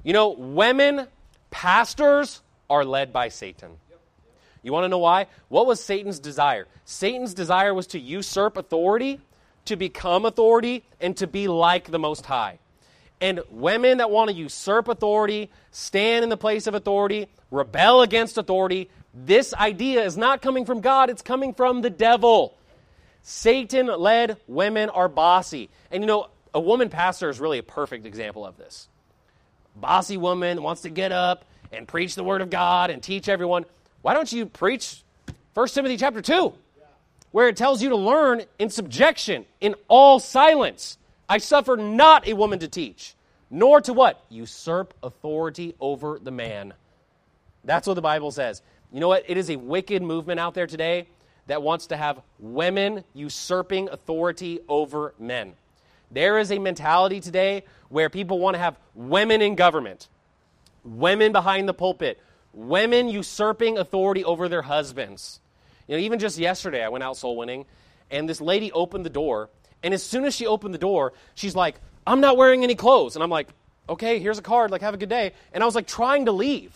Women pastors are led by Satan. You want to know why? What was Satan's desire? Satan's desire was to usurp authority, to become authority, and to be like the Most High. And women that want to usurp authority, stand in the place of authority, rebel against authority, this idea is not coming from God, it's coming from the devil. Satan-led women are bossy. And a woman pastor is really a perfect example of this. Bossy woman wants to get up and preach the word of God and teach everyone. Why don't you preach 1 Timothy chapter 2, where it tells you to learn in subjection, in all silence. I suffer not a woman to teach, nor to what? Usurp authority over the man. That's what the Bible says. You know what? It is a wicked movement out there today that wants to have women usurping authority over men. There is a mentality today where people want to have women in government, women behind the pulpit, women usurping authority over their husbands. Even just yesterday, I went out soul winning, and this lady opened the door, and as soon as she opened the door, she's like, I'm not wearing any clothes. And I'm like, okay, here's a card, have a good day. And I was trying to leave.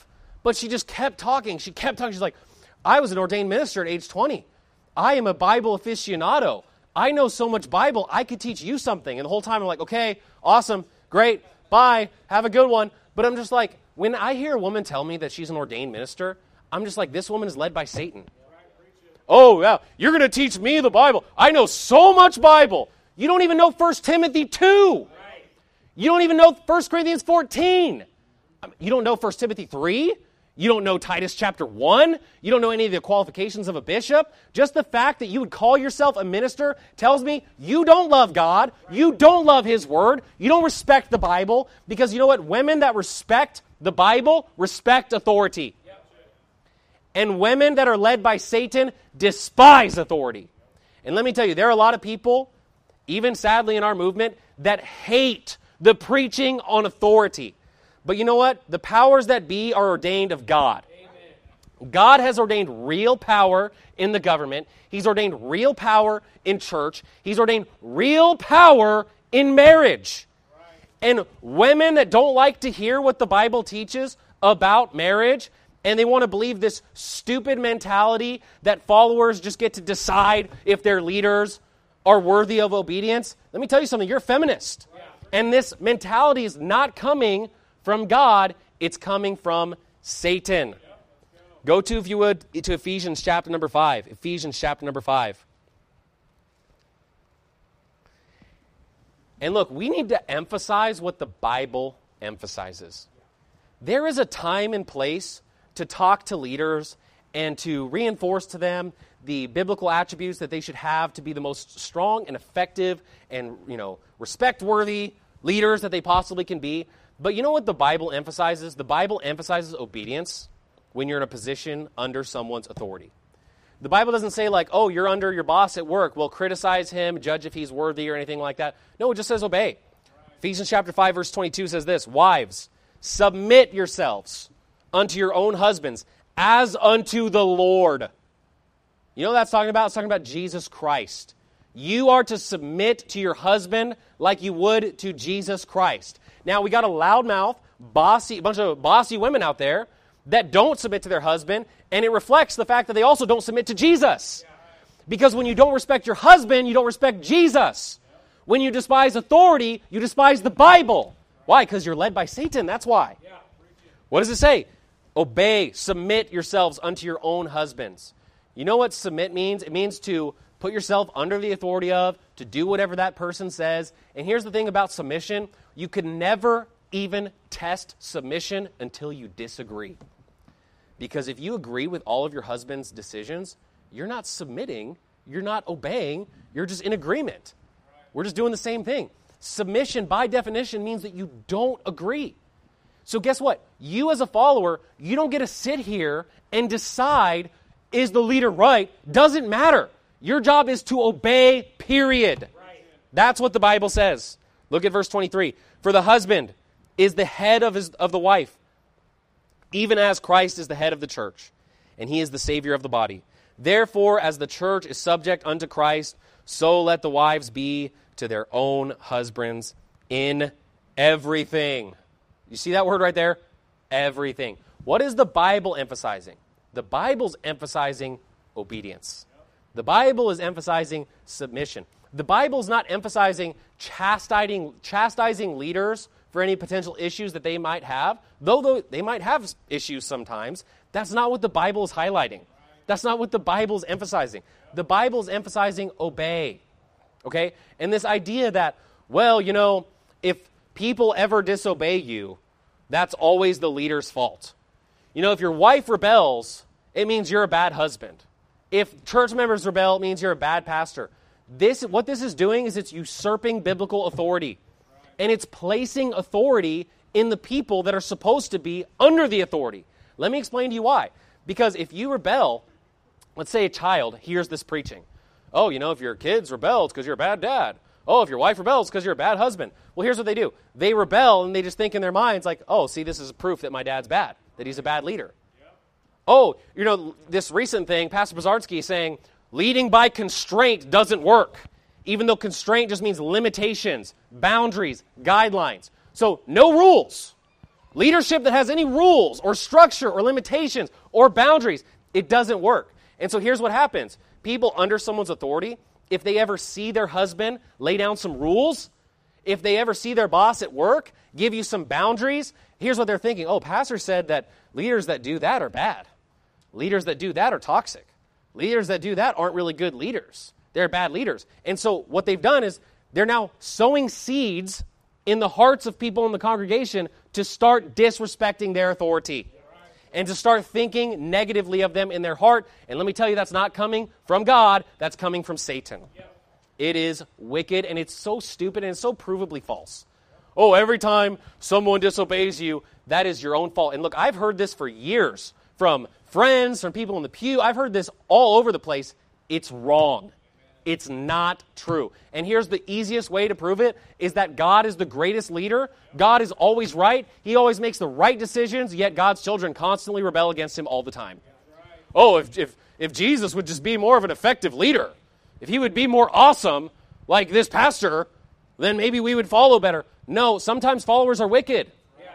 But she just kept talking. She kept talking. She's like, I was an ordained minister at age 20. I am a Bible aficionado. I know so much Bible, I could teach you something. And the whole time I'm like, okay, awesome, great, bye, have a good one. But I'm just like, when I hear a woman tell me that she's an ordained minister, I'm just like, this woman is led by Satan. Oh, yeah, you're going to teach me the Bible. I know so much Bible. You don't even know 1 Timothy 2. You don't even know 1 Corinthians 14. You don't know 1 Timothy 3. You don't know Titus chapter 1. You don't know any of the qualifications of a bishop. Just the fact that you would call yourself a minister tells me you don't love God. You don't love His Word. You don't respect the Bible. Because you know what? Women that respect the Bible respect authority. And women that are led by Satan despise authority. And let me tell you, there are a lot of people, even sadly in our movement, that hate the preaching on authority. But you know what? The powers that be are ordained of God. Amen. God has ordained real power in the government. He's ordained real power in church. He's ordained real power in marriage. Right. And women that don't like to hear what the Bible teaches about marriage, and they want to believe this stupid mentality that followers just get to decide if their leaders are worthy of obedience. Let me tell you something. You're a feminist. Yeah. And this mentality is not coming from God, it's coming from Satan. Go to, if you would, to Ephesians chapter number 5. Ephesians chapter number 5. And look, we need to emphasize what the Bible emphasizes. There is a time and place to talk to leaders and to reinforce to them the biblical attributes that they should have to be the most strong and effective and, respect-worthy leaders that they possibly can be. But you know what the Bible emphasizes? The Bible emphasizes obedience when you're in a position under someone's authority. The Bible doesn't say like, oh, you're under your boss at work. Well, criticize him, judge if he's worthy or anything like that. No, it just says obey. Right. Ephesians chapter 5, verse 22 says this, wives, submit yourselves unto your own husbands as unto the Lord. You know what that's talking about? It's talking about Jesus Christ. You are to submit to your husband like you would to Jesus Christ. Now, we got a loudmouth, bunch of bossy women out there that don't submit to their husband, and it reflects the fact that they also don't submit to Jesus. Because when you don't respect your husband, you don't respect Jesus. When you despise authority, you despise the Bible. Why? Because you're led by Satan, that's why. What does it say? Obey, submit yourselves unto your own husbands. You know what submit means? It means to put yourself under the authority of, to do whatever that person says. And here's the thing about submission. You can never even test submission until you disagree. Because if you agree with all of your husband's decisions, you're not submitting, you're not obeying, you're just in agreement. We're just doing the same thing. Submission, by definition, means that you don't agree. So guess what? You as a follower, you don't get to sit here and decide, is the leader right? Doesn't matter. Your job is to obey, period. Right. That's what the Bible says. Look at verse 23. For the husband is the head of the wife, even as Christ is the head of the church, and he is the Savior of the body. Therefore, as the church is subject unto Christ, so let the wives be to their own husbands in everything. You see that word right there? Everything. What is the Bible emphasizing? The Bible's emphasizing obedience. The Bible is emphasizing submission. The Bible is not emphasizing chastising leaders for any potential issues that they might have, though they might have issues sometimes. That's not what the Bible is highlighting. That's not what the Bible is emphasizing. The Bible is emphasizing obey. Okay? And this idea that, well, if people ever disobey you, that's always the leader's fault. If your wife rebels, it means you're a bad husband. If church members rebel, it means you're a bad pastor. What this is doing is it's usurping biblical authority. And it's placing authority in the people that are supposed to be under the authority. Let me explain to you why. Because if you rebel, let's say a child hears this preaching. Oh, if your kids rebel, it's because you're a bad dad. Oh, if your wife rebels, it's because you're a bad husband. Well, here's what they do. They rebel, and they just think in their minds like, oh, see, this is proof that my dad's bad, that he's a bad leader. Oh, this recent thing, Pastor Bazardsky is saying, leading by constraint doesn't work, even though constraint just means limitations, boundaries, guidelines. So no rules. Leadership that has any rules or structure or limitations or boundaries, it doesn't work. And so here's what happens. People under someone's authority, if they ever see their husband lay down some rules, if they ever see their boss at work give you some boundaries, here's what they're thinking. Oh, pastor said that leaders that do that are bad. Leaders that do that are toxic. Leaders that do that aren't really good leaders. They're bad leaders. And so what they've done is they're now sowing seeds in the hearts of people in the congregation to start disrespecting their authority and to start thinking negatively of them in their heart. And let me tell you, that's not coming from God. That's coming from Satan. It is wicked, and it's so stupid, and it's so provably false. Oh, every time someone disobeys you, that is your own fault. And look, I've heard this for years from friends, from people in the pew. I've heard this all over the place. It's wrong. It's not true. And here's the easiest way to prove it, is that God is the greatest leader. God is always right. He always makes the right decisions, yet God's children constantly rebel against him all the time. Oh, if Jesus would just be more of an effective leader, if he would be more awesome like this pastor, then maybe we would follow better. No, sometimes followers are wicked.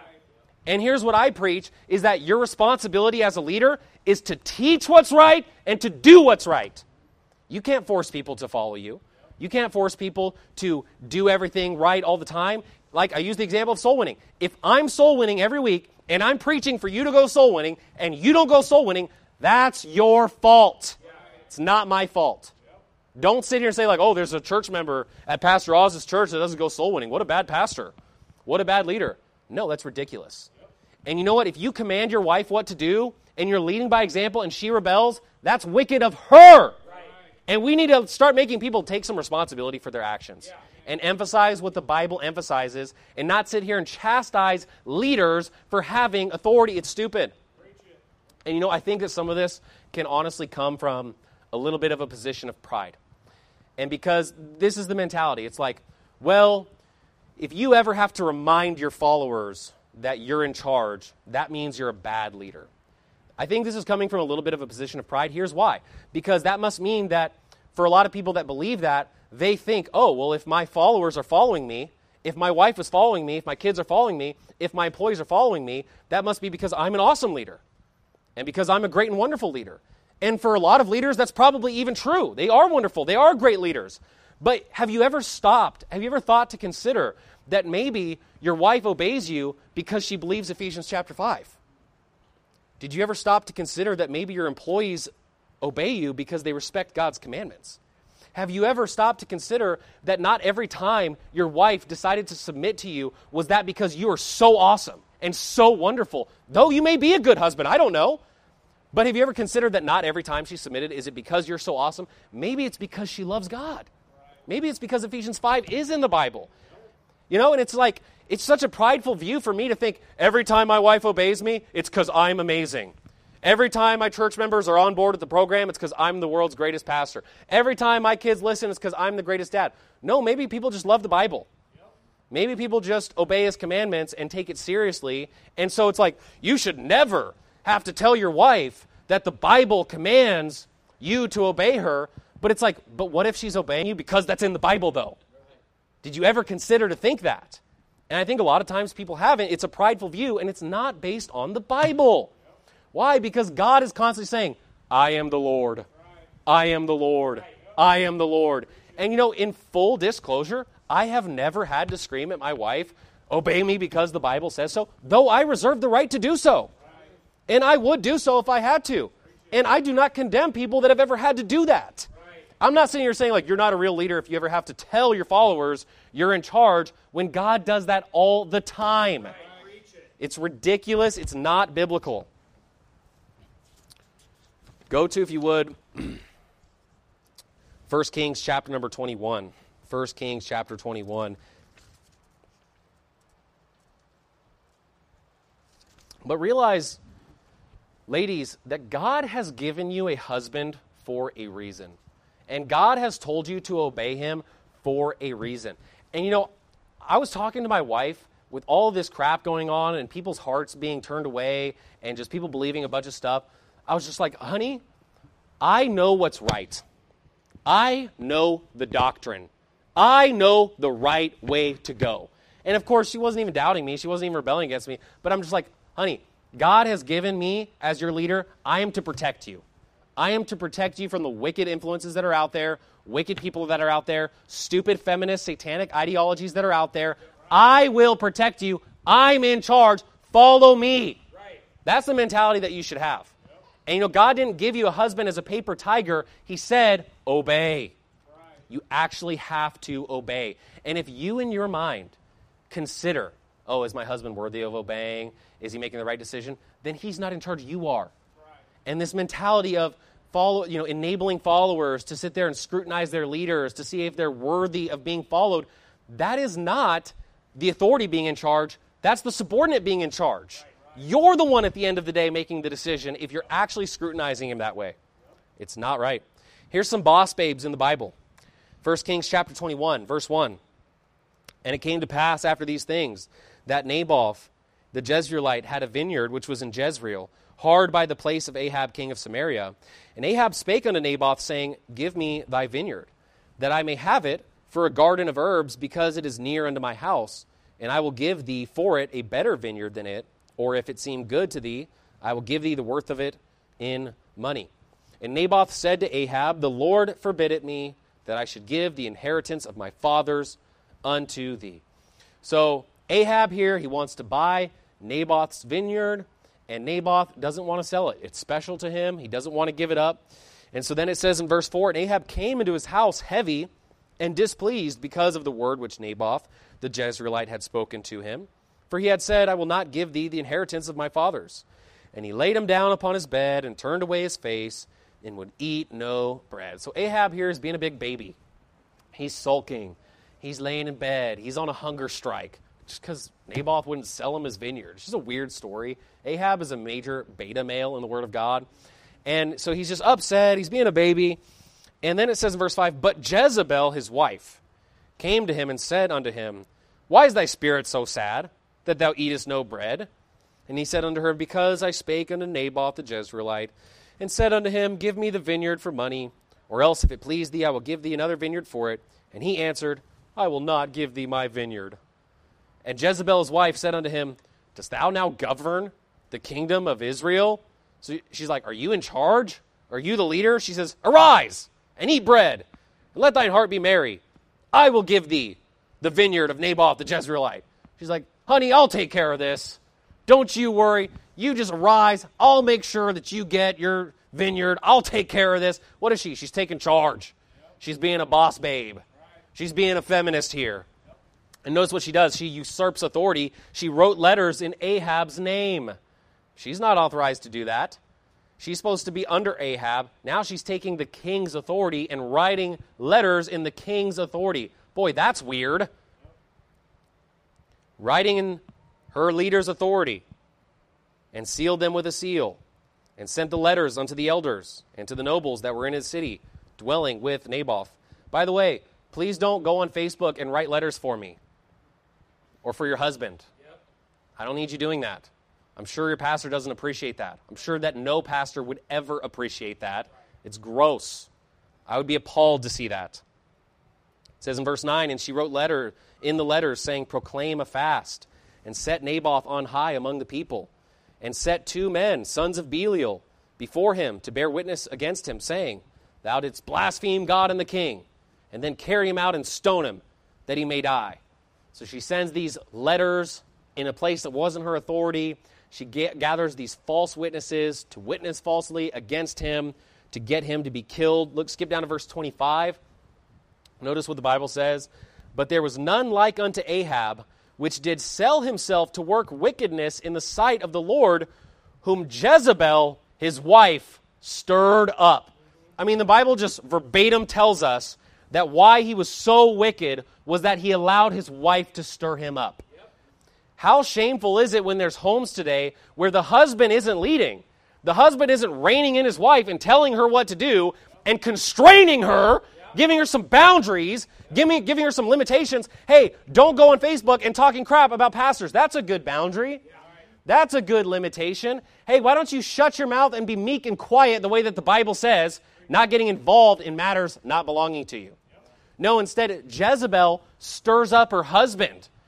And here's what I preach, is that your responsibility as a leader is to teach what's right and to do what's right. You can't force people to follow you. You can't force people to do everything right all the time. Like I use the example of soul winning. If I'm soul winning every week and I'm preaching for you to go soul winning and you don't go soul winning, that's your fault. It's not my fault. Don't sit here and say like, oh, there's a church member at Pastor Oz's church that doesn't go soul winning. What a bad pastor. What a bad leader. No, that's ridiculous. And you know what? If you command your wife what to do and you're leading by example and she rebels, that's wicked of her. And we need to start making people take some responsibility for their actions and emphasize what the Bible emphasizes and not sit here and chastise leaders for having authority. It's stupid. And you know, I think that some of this can honestly come from a little bit of a position of pride. And because this is the mentality, it's like, well, if you ever have to remind your followers that you're in charge, that means you're a bad leader. I think this is coming from a little bit of a position of pride. Here's why. Because that must mean that for a lot of people that believe that, they think, oh, well, if my followers are following me, if my wife is following me, if my kids are following me, if my employees are following me, that must be because I'm an awesome leader and because I'm a great and wonderful leader. And for a lot of leaders, that's probably even true. They are wonderful. They are great leaders. But have you ever stopped? Have you ever thought to consider that maybe your wife obeys you because she believes Ephesians chapter 5? Did you ever stop to consider that maybe your employees obey you because they respect God's commandments? Have you ever stopped to consider that not every time your wife decided to submit to you was that because you are so awesome and so wonderful? Though you may be a good husband, I don't know. But have you ever considered that not every time she submitted, is it because you're so awesome? Maybe it's because she loves God. Maybe it's because Ephesians 5 is in the Bible. You know, and it's like, it's such a prideful view for me to think every time my wife obeys me, it's because I'm amazing. Every time my church members are on board with the program, it's because I'm the world's greatest pastor. Every time my kids listen, it's because I'm the greatest dad. No, maybe people just love the Bible. Maybe people just obey his commandments and take it seriously. And so it's like, you should never have to tell your wife that the Bible commands you to obey her. But it's like, but what if she's obeying you because that's in the Bible, though? Did you ever consider to think that? And I think a lot of times people haven't. It's a prideful view, and it's not based on the Bible. Why? Because God is constantly saying, I am the Lord. I am the Lord. I am the Lord. And you know, in full disclosure, I have never had to scream at my wife, obey me because the Bible says so, though I reserve the right to do so. And I would do so if I had to. And I do not condemn people that have ever had to do that. I'm not sitting here saying, like, you're not a real leader if you ever have to tell your followers you're in charge when God does that all the time. It's ridiculous. It's not biblical. Go to, if you would, 1 Kings chapter number 21. 1 Kings chapter 21. But realize, ladies, that God has given you a husband for a reason. And God has told you to obey him for a reason. And you know, I was talking to my wife with all this crap going on and people's hearts being turned away and just people believing a bunch of stuff. I was just like, honey, I know what's right. I know the doctrine. I know the right way to go. And of course, she wasn't even doubting me. She wasn't even rebelling against me. But I'm just like, honey, God has given me as your leader. I am to protect you. I am to protect you from the wicked influences that are out there, wicked people that are out there, stupid feminist, satanic ideologies that are out there. I will protect you. I'm in charge. Follow me. Right. That's the mentality that you should have. Yep. And God didn't give you a husband as a paper tiger. He said, obey. Right. You actually have to obey. And if you in your mind consider, oh, is my husband worthy of obeying? Is he making the right decision? Then he's not in charge. You are. Right. And this mentality of enabling followers to sit there and scrutinize their leaders to see if they're worthy of being followed, that is not the authority being in charge. That's the subordinate being in charge. Right. You're the one at the end of the day making the decision if you're actually scrutinizing him that way. It's not right. Here's some boss babes in the Bible. 1 Kings chapter 21, verse 1. And it came to pass after these things that Naboth, the Jezreelite, had a vineyard which was in Jezreel, hard by the place of Ahab king of Samaria. And Ahab spake unto Naboth, saying, give me thy vineyard, that I may have it for a garden of herbs, because it is near unto my house. And I will give thee for it a better vineyard than it, or if it seem good to thee, I will give thee the worth of it in money. And Naboth said to Ahab, the Lord forbid it me, that I should give the inheritance of my fathers unto thee. So Ahab here, he wants to buy Naboth's vineyard, and Naboth doesn't want to sell it. It's special to him. He doesn't want to give it up. And so then it says in verse 4, and Ahab came into his house heavy and displeased because of the word which Naboth, the Jezreelite, had spoken to him. For he had said, I will not give thee the inheritance of my fathers. And he laid him down upon his bed and turned away his face and would eat no bread. So Ahab here is being a big baby. He's sulking. He's laying in bed. He's on a hunger strike just because Naboth wouldn't sell him his vineyard. It's just a weird story. Ahab is a major beta male in the Word of God. And so he's just upset. He's being a baby. And then it says in verse 5, but Jezebel, his wife, came to him and said unto him, why is thy spirit so sad, that thou eatest no bread? And he said unto her, because I spake unto Naboth the Jezreelite, and said unto him, give me the vineyard for money, or else if it please thee, I will give thee another vineyard for it. And he answered, I will not give thee my vineyard. And Jezebel, his wife, said unto him, dost thou now govern the kingdom of Israel? So she's like, are you in charge? Are you the leader? She says, arise and eat bread, and let thine heart be merry. I will give thee the vineyard of Naboth the Jezreelite. She's like, honey, I'll take care of this. Don't you worry. You just arise. I'll make sure that you get your vineyard. I'll take care of this. What is she? She's taking charge. She's being a boss babe. She's being a feminist here. And notice what she does. She usurps authority. She wrote letters in Ahab's name. She's not authorized to do that. She's supposed to be under Ahab. Now she's taking the king's authority and writing letters in the king's authority. Boy, that's weird. Writing in her leader's authority, and sealed them with a seal, and sent the letters unto the elders and to the nobles that were in his city, dwelling with Naboth. By the way, please don't go on Facebook and write letters for me or for your husband. Yep. I don't need you doing that. I'm sure your pastor doesn't appreciate that. I'm sure that no pastor would ever appreciate that. It's gross. I would be appalled to see that. It says in verse 9, and she wrote in the letters saying, proclaim a fast, and set Naboth on high among the people, and set 2 men, sons of Belial, before him to bear witness against him, saying, thou didst blaspheme God and the king, and then carry him out and stone him, that he may die. So she sends these letters in a place that wasn't her authority. She gathers these false witnesses to witness falsely against him, to get him to be killed. Look, skip down to verse 25. Notice what the Bible says. But there was none like unto Ahab, which did sell himself to work wickedness in the sight of the Lord, whom Jezebel, his wife, stirred up. I mean, the Bible just verbatim tells us that why he was so wicked was that he allowed his wife to stir him up. How shameful is it when there's homes today where the husband isn't leading? The husband isn't reining in his wife and telling her what to do and constraining her, giving her some boundaries, giving her some limitations. Hey, don't go on Facebook and talking crap about pastors. That's a good boundary. That's a good limitation. Hey, why don't you shut your mouth and be meek and quiet the way that the Bible says, not getting involved in matters not belonging to you? No, instead, Jezebel stirs up her husband.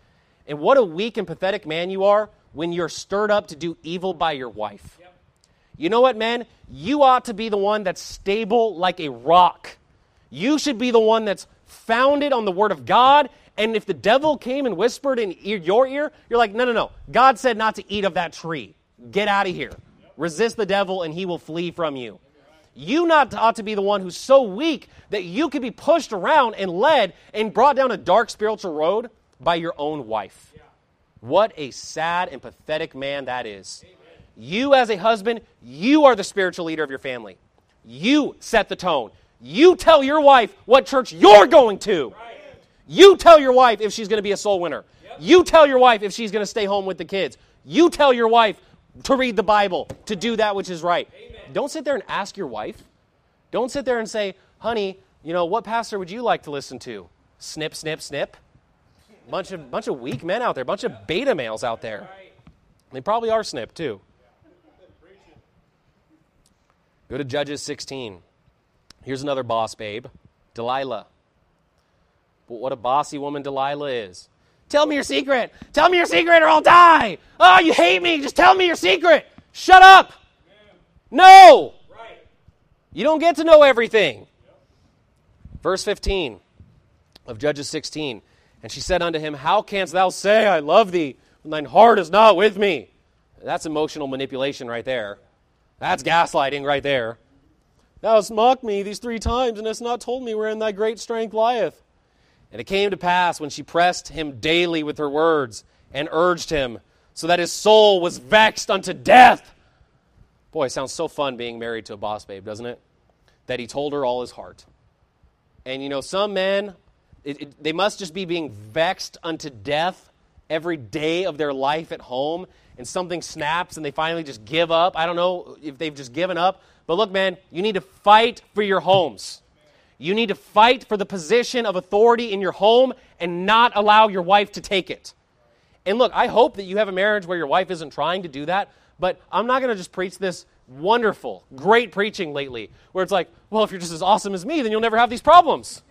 And what a weak and pathetic man you are when you're stirred up to do evil by your wife. Yep. You know what, man? You ought to be the one that's stable like a rock. You should be the one that's founded on the Word of God. And if the devil came and whispered in your ear, you're like, no. God said not to eat of that tree. Get out of here. Yep. Resist the devil and he will flee from you. You ought to be the one who's so weak that you could be pushed around and led and brought down a dark spiritual road by your own wife. Yeah. What a sad and pathetic man that is. Amen. You as a husband, you are the spiritual leader of your family. You set the tone. You tell your wife what church you're going to. Right. You tell your wife if she's going to be a soul winner. Yep. You tell your wife if she's going to stay home with the kids. You tell your wife to read the Bible, to do that which is right. Amen. Don't sit there and ask your wife. Don't sit there and say, honey, what pastor would you like to listen to? Snip, snip, snip. Bunch of weak men out there, bunch of beta males out there. They probably are snip too. Go to Judges 16. Here's another boss babe, Delilah. But what a bossy woman Delilah is. Tell me your secret. Tell me your secret or I'll die. Oh, you hate me. Just tell me your secret. Shut up. No. You don't get to know everything. Verse 15 of Judges 16. And she said unto him, how canst thou say, I love thee, when thine heart is not with me? That's emotional manipulation right there. That's gaslighting right there. Thou hast mocked me these 3 times, and hast not told me wherein thy great strength lieth. And it came to pass, when she pressed him daily with her words, and urged him, so that his soul was vexed unto death. Boy, it sounds so fun being married to a boss babe, doesn't it? That he told her all his heart. And some men, they must just be being vexed unto death every day of their life at home, and something snaps and they finally just give up. I don't know if they've just given up. But look, man, you need to fight for your homes. You need to fight for the position of authority in your home and not allow your wife to take it. And look, I hope that you have a marriage where your wife isn't trying to do that, but I'm not going to just preach this wonderful, great preaching lately, where it's like, well, if you're just as awesome as me, then you'll never have these problems.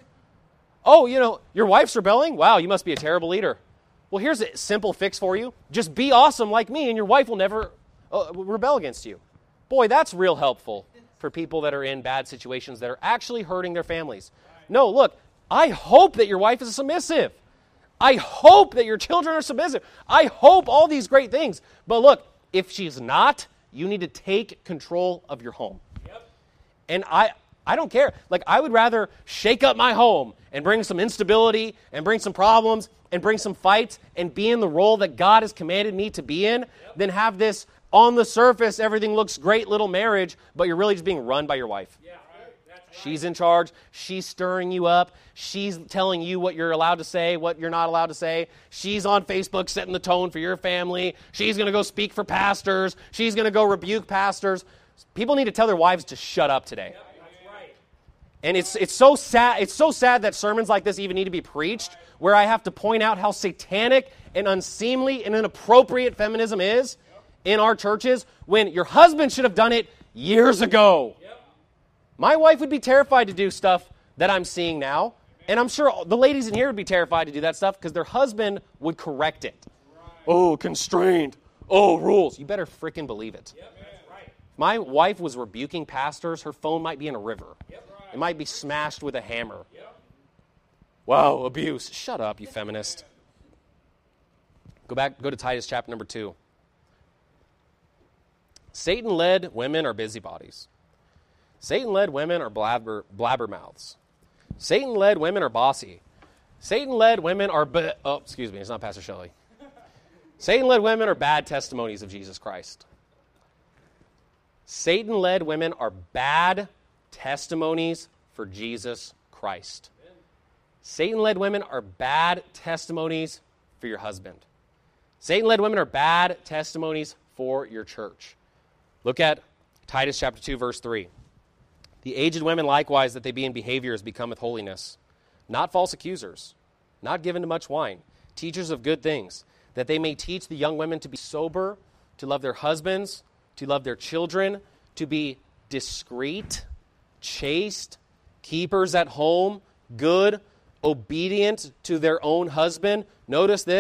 Oh, your wife's rebelling? Wow, you must be a terrible leader. Well, here's a simple fix for you. Just be awesome like me, and your wife will never rebel against you. Boy, that's real helpful for people that are in bad situations that are actually hurting their families. No, look, I hope that your wife is submissive. I hope that your children are submissive. I hope all these great things. But look, if she's not, you need to take control of your home. Yep. And I don't care. Like, I would rather shake up my home and bring some instability and bring some problems and bring some fights and be in the role that God has commanded me to be in than have this on the surface, everything looks great little marriage, but you're really just being run by your wife. Yeah, that's right. She's in charge. She's stirring you up. She's telling you what you're allowed to say, what you're not allowed to say. She's on Facebook setting the tone for your family. She's going to go speak for pastors. She's going to go rebuke pastors. People need to tell their wives to shut up today. Yep, that's right. And it's so sad. It's so sad that sermons like this even need to be preached, where I have to point out how satanic and unseemly and inappropriate feminism is in our churches, when your husband should have done it years ago. Yep. My wife would be terrified to do stuff that I'm seeing now, and I'm sure the ladies in here would be terrified to do that stuff because their husband would correct it. Right. Oh, constrained. Oh, rules. You better freaking believe it. Yep, that's right. If my wife was rebuking pastors, her phone might be in a river. Yep, right. It might be smashed with a hammer. Yep. Wow, abuse. Shut up, you feminist. Go to Titus chapter number 2. Satan-led women are busybodies. Satan-led women are blabbermouths. Satan-led women are bossy. Satan-led women are it's not Pastor Shelley. Satan-led women are bad testimonies of Jesus Christ. Satan-led women are bad testimonies for Jesus Christ. Satan-led women are bad testimonies for your husband. Satan-led women are bad testimonies for your church. Look at Titus chapter 2, verse 3. The aged women likewise, that they be in behaviors, becometh holiness. Not false accusers, not given to much wine, teachers of good things, that they may teach the young women to be sober, to love their husbands, to love their children, to be discreet, chaste, keepers at home, good, obedient to their own husband. Notice this,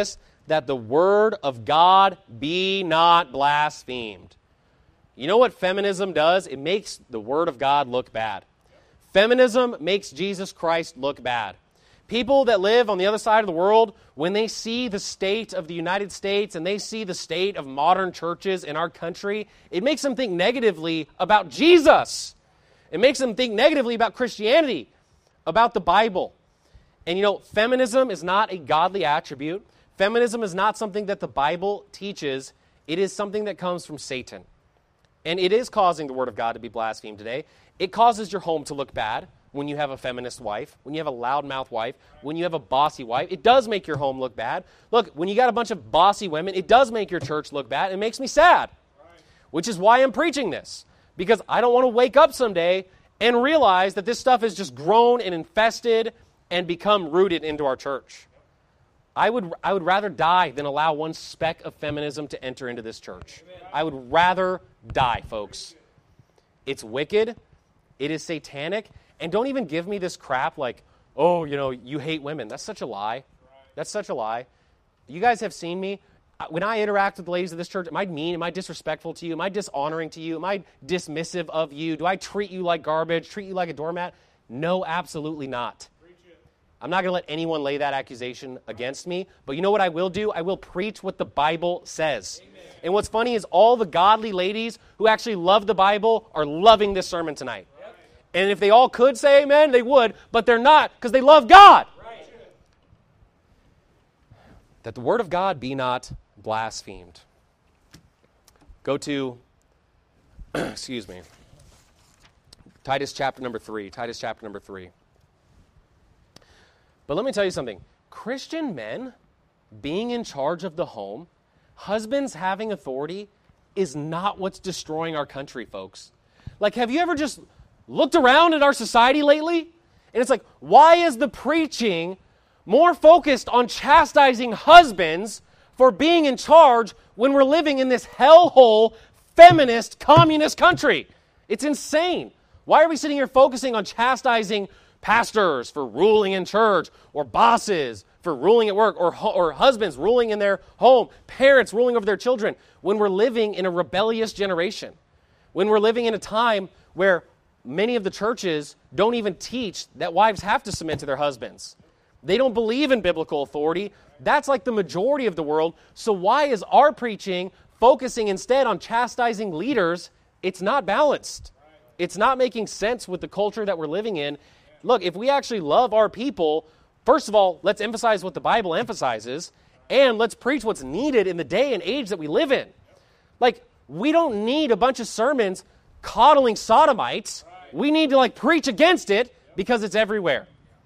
that the word of God be not blasphemed. You know what feminism does? It makes the word of God look bad. Feminism makes Jesus Christ look bad. People that live on the other side of the world, when they see the state of the United States and they see the state of modern churches in our country, it makes them think negatively about Jesus. It makes them think negatively about Christianity, about the Bible. And you know, feminism is not a godly attribute. Feminism is not something that the Bible teaches. It is something that comes from Satan. And it is causing the word of God to be blasphemed today. It causes your home to look bad when you have a feminist wife, when you have a loudmouth wife, when you have a bossy wife. It does make your home look bad. Look, when you got a bunch of bossy women, it does make your church look bad. It makes me sad, which is why I'm preaching this. Because I don't want to wake up someday and realize that this stuff has just grown and infested and become rooted into our church. I would rather die than allow one speck of feminism to enter into this church. I would rather die, folks. It's wicked. It is satanic. And don't even give me this crap like, oh, you know, you hate women. That's such a lie. That's such a lie. You guys have seen me. When I interact with the ladies of this church, am I mean? Am I disrespectful to you? Am I dishonoring to you? Am I dismissive of you? Do I treat you like garbage, treat you like a doormat? No, absolutely not. I'm not going to let anyone lay that accusation against me. But you know what I will do? I will preach what the Bible says. Amen. And what's funny is all the godly ladies who actually love the Bible are loving this sermon tonight. Yep. And if they all could say amen, they would. But they're not because they love God. Right. That the word of God be not blasphemed. Go to, excuse me, Titus chapter number 3. Titus chapter number 3. But let me tell you something. Christian men being in charge of the home, husbands having authority, is not what's destroying our country, folks. Like, have you ever just looked around at our society lately? And it's like, why is the preaching more focused on chastising husbands for being in charge when we're living in this hellhole, feminist, communist country? It's insane. Why are we sitting here focusing on chastising pastors for ruling in church, or bosses for ruling at work, or husbands ruling in their home, parents ruling over their children, when we're living in a rebellious generation, when we're living in a time where many of the churches don't even teach that wives have to submit to their husbands. They don't believe in biblical authority. That's like the majority of the world. So why is our preaching focusing instead on chastising leaders? It's not balanced. It's not making sense with the culture that we're living in. Look, if we actually love our people, first of all, let's emphasize what the Bible emphasizes, and let's preach what's needed in the day and age that we live in. Like, we don't need a bunch of sermons coddling sodomites. We need to, preach against it because it's everywhere.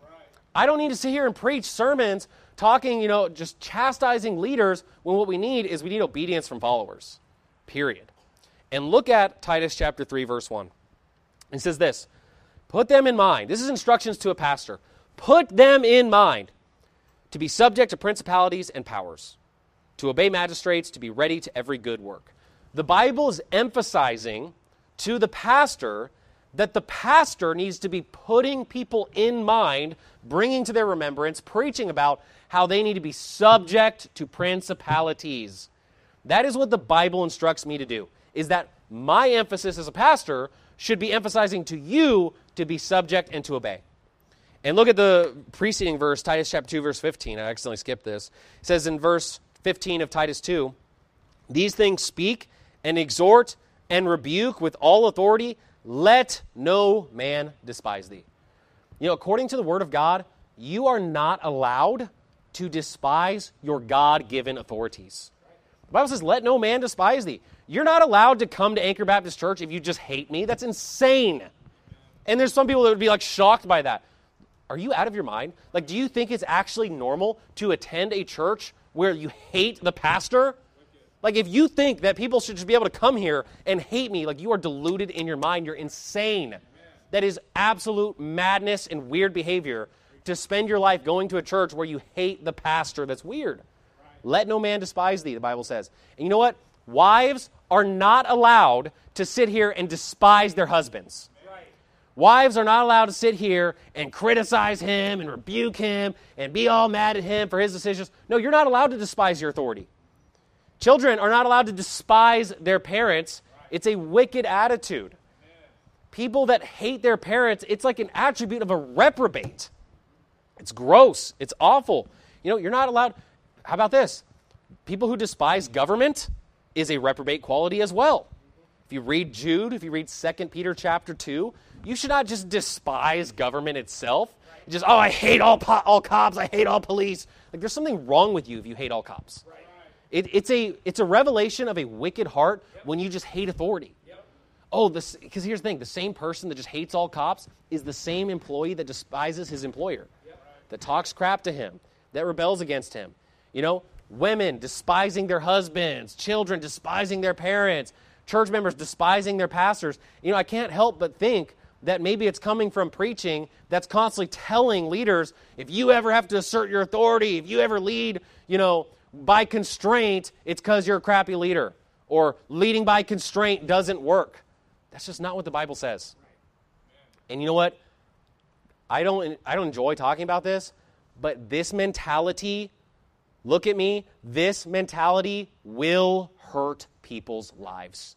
I don't need to sit here and preach sermons talking, just chastising leaders when what we need is we need obedience from followers, period. And look at Titus chapter 3, verse 1. It says this, put them in mind. This is instructions to a pastor. Put them in mind to be subject to principalities and powers, to obey magistrates, to be ready to every good work. The Bible is emphasizing to the pastor that the pastor needs to be putting people in mind, bringing to their remembrance, preaching about how they need to be subject to principalities. That is what the Bible instructs me to do, is that my emphasis as a pastor should be emphasizing to you to be subject and to obey. And look at the preceding verse, Titus chapter 2, verse 15. I accidentally skipped this. It says in verse 15 of Titus 2, these things speak and exhort and rebuke with all authority. Let no man despise thee. According to the word of God, you are not allowed to despise your God-given authorities. The Bible says, let no man despise thee. You're not allowed to come to Anchor Baptist Church if you just hate me. That's insane. And there's some people that would be shocked by that. Are you out of your mind? Do you think it's actually normal to attend a church where you hate the pastor? If you think that people should just be able to come here and hate me, you are deluded in your mind. You're insane. That is absolute madness and weird behavior to spend your life going to a church where you hate the pastor. That's weird. Let no man despise thee, the Bible says. And you know what? Wives are not allowed to sit here and despise their husbands. Wives are not allowed to sit here and criticize him and rebuke him and be all mad at him for his decisions. No, you're not allowed to despise your authority. Children are not allowed to despise their parents. It's a wicked attitude. People that hate their parents, it's like an attribute of a reprobate. It's gross. It's awful. You're not allowed. How about this? People who despise government is a reprobate quality as well. If you read Jude, if you read 2 Peter chapter 2, you should not just despise government itself. Just, I hate all cops, I hate all police. Like, there's something wrong with you if you hate all cops. It's a revelation of a wicked heart when you just hate authority. Because here's the thing, the same person that just hates all cops is the same employee that despises his employer, that talks crap to him, that rebels against him. Women despising their husbands, children despising their parents, church members despising their pastors. I can't help but think that maybe it's coming from preaching that's constantly telling leaders, if you ever have to assert your authority, if you ever lead, by constraint, it's because you're a crappy leader. Or leading by constraint doesn't work. That's just not what the Bible says. And you know what? I don't enjoy talking about this, but this mentality, look at me, this mentality will hurt people's lives.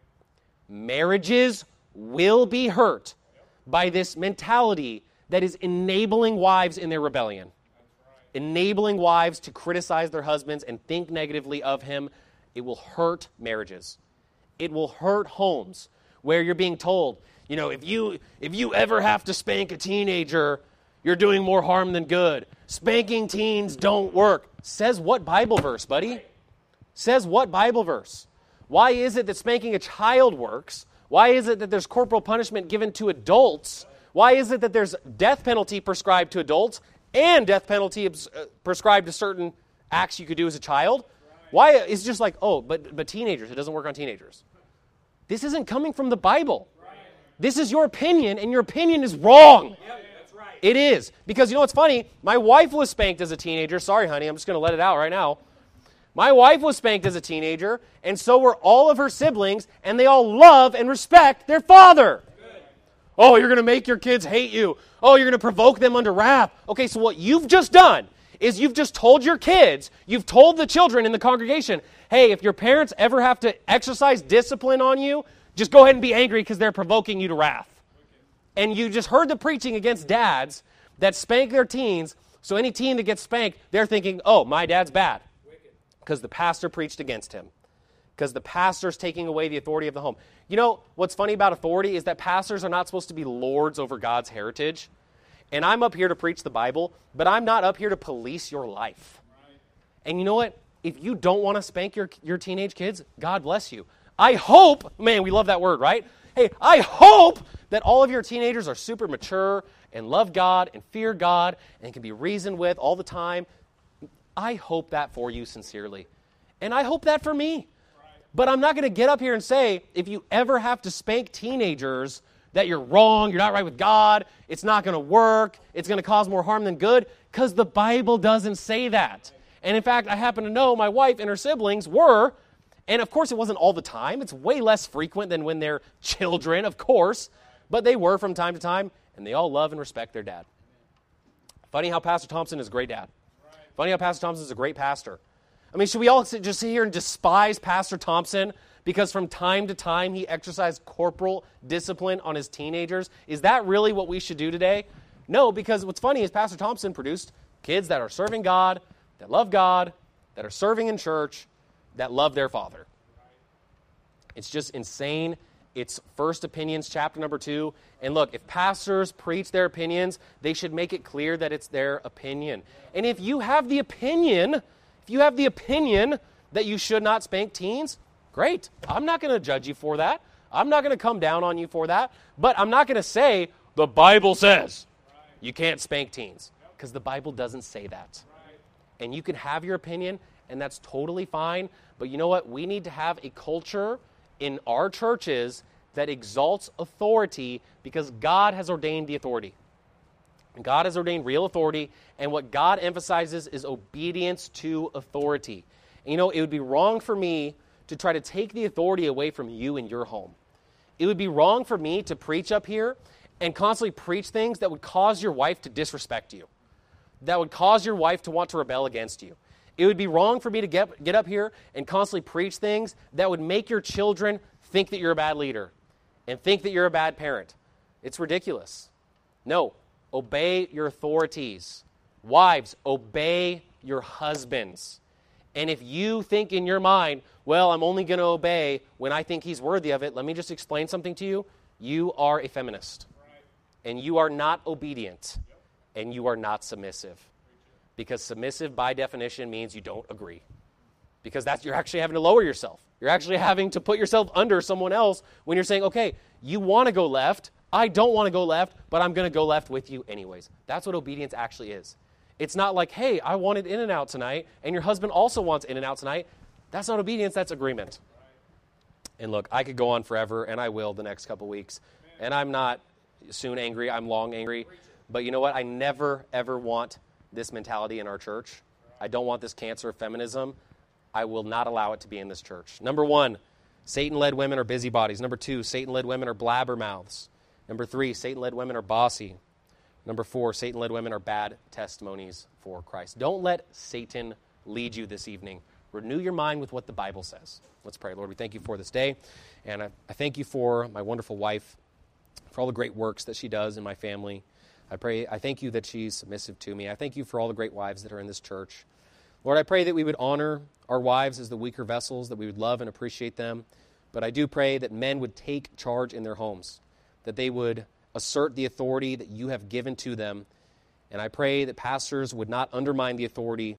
Marriages will be hurt by this mentality that is enabling wives in their rebellion. Enabling wives to criticize their husbands and think negatively of him. It will hurt marriages. It will hurt homes where you're being told, if you ever have to spank a teenager, you're doing more harm than good. Spanking teens don't work. Says what Bible verse, buddy? Says what Bible verse? Why is it that spanking a child works? Why is it that there's corporal punishment given to adults? Why is it that there's death penalty prescribed to adults and death penalty prescribed to certain acts you could do as a child? Why is just like, but teenagers, it doesn't work on teenagers. This isn't coming from the Bible. This is your opinion, and your opinion is wrong. It is. Because what's funny? My wife was spanked as a teenager. Sorry, honey, I'm just going to let it out right now. My wife was spanked as a teenager, and so were all of her siblings, and they all love and respect their father. Good. Oh, you're going to make your kids hate you. Oh, you're going to provoke them under wrath. Okay, so what you've just done is you've just told your kids, you've told the children in the congregation, hey, if your parents ever have to exercise discipline on you, just go ahead and be angry because they're provoking you to wrath. And you just heard the preaching against dads that spank their teens, so any teen that gets spanked, they're thinking, oh, my dad's bad. Because the pastor preached against him. Because the pastor's taking away the authority of the home. What's funny about authority is that pastors are not supposed to be lords over God's heritage. And I'm up here to preach the Bible, but I'm not up here to police your life. And you know what? If you don't want to spank your teenage kids, God bless you. I hope, man, we love that word, right? Hey, I hope that all of your teenagers are super mature and love God and fear God and can be reasoned with all the time. I hope that for you sincerely. And I hope that for me. But I'm not going to get up here and say, if you ever have to spank teenagers, that you're wrong, you're not right with God, it's not going to work, it's going to cause more harm than good, because the Bible doesn't say that. And in fact, I happen to know my wife and her siblings were, and of course it wasn't all the time, it's way less frequent than when they're children, of course, but they were from time to time, and they all love and respect their dad. Funny how Pastor Thompson is a great dad. Funny how Pastor Thompson is a great pastor. I mean, should we all just sit here and despise Pastor Thompson because from time to time he exercised corporal discipline on his teenagers? Is that really what we should do today? No, because what's funny is Pastor Thompson produced kids that are serving God, that love God, that are serving in church, that love their father. It's just insane. It's First Opinions, chapter number 2. And look, if pastors preach their opinions, they should make it clear that it's their opinion. And if you have the opinion that you should not spank teens, great. I'm not going to judge you for that. I'm not going to come down on you for that. But I'm not going to say, the Bible says you can't spank teens. Because the Bible doesn't say that. And you can have your opinion, and that's totally fine. But you know what? We need to have a culture in our churches that exalts authority because God has ordained the authority. God has ordained real authority, and what God emphasizes is obedience to authority. And it would be wrong for me to try to take the authority away from you in your home. It would be wrong for me to preach up here and constantly preach things that would cause your wife to disrespect you, that would cause your wife to want to rebel against you. It would be wrong for me to get up here and constantly preach things that would make your children think that you're a bad leader and think that you're a bad parent. It's ridiculous. No, obey your authorities. Wives, obey your husbands. And if you think in your mind, well, I'm only going to obey when I think he's worthy of it, let me just explain something to you. You are a feminist. And you are not obedient. And you are not submissive. Because submissive, by definition, means you don't agree. Because you're actually having to lower yourself. You're actually having to put yourself under someone else when you're saying, okay, you want to go left, I don't want to go left, but I'm going to go left with you anyways. That's what obedience actually is. It's not like, hey, I wanted In-N-Out tonight, and your husband also wants In-N-Out tonight. That's not obedience, that's agreement. And look, I could go on forever, and I will the next couple weeks. And I'm not soon angry, I'm long angry. But you know what? I never, ever want this mentality in our church. I don't want this cancer of feminism. I will not allow it to be in this church. Number 1, Satan-led women are busybodies. Number 2, Satan-led women are blabbermouths. Number 3, Satan-led women are bossy. Number 4, Satan-led women are bad testimonies for Christ. Don't let Satan lead you this evening. Renew your mind with what the Bible says. Let's pray. Lord, we thank you for this day. And I thank you for my wonderful wife, for all the great works that she does in my family. I thank you that she's submissive to me. I thank you for all the great wives that are in this church. Lord, I pray that we would honor our wives as the weaker vessels, that we would love and appreciate them. But I do pray that men would take charge in their homes, that they would assert the authority that you have given to them. And I pray that pastors would not undermine the authority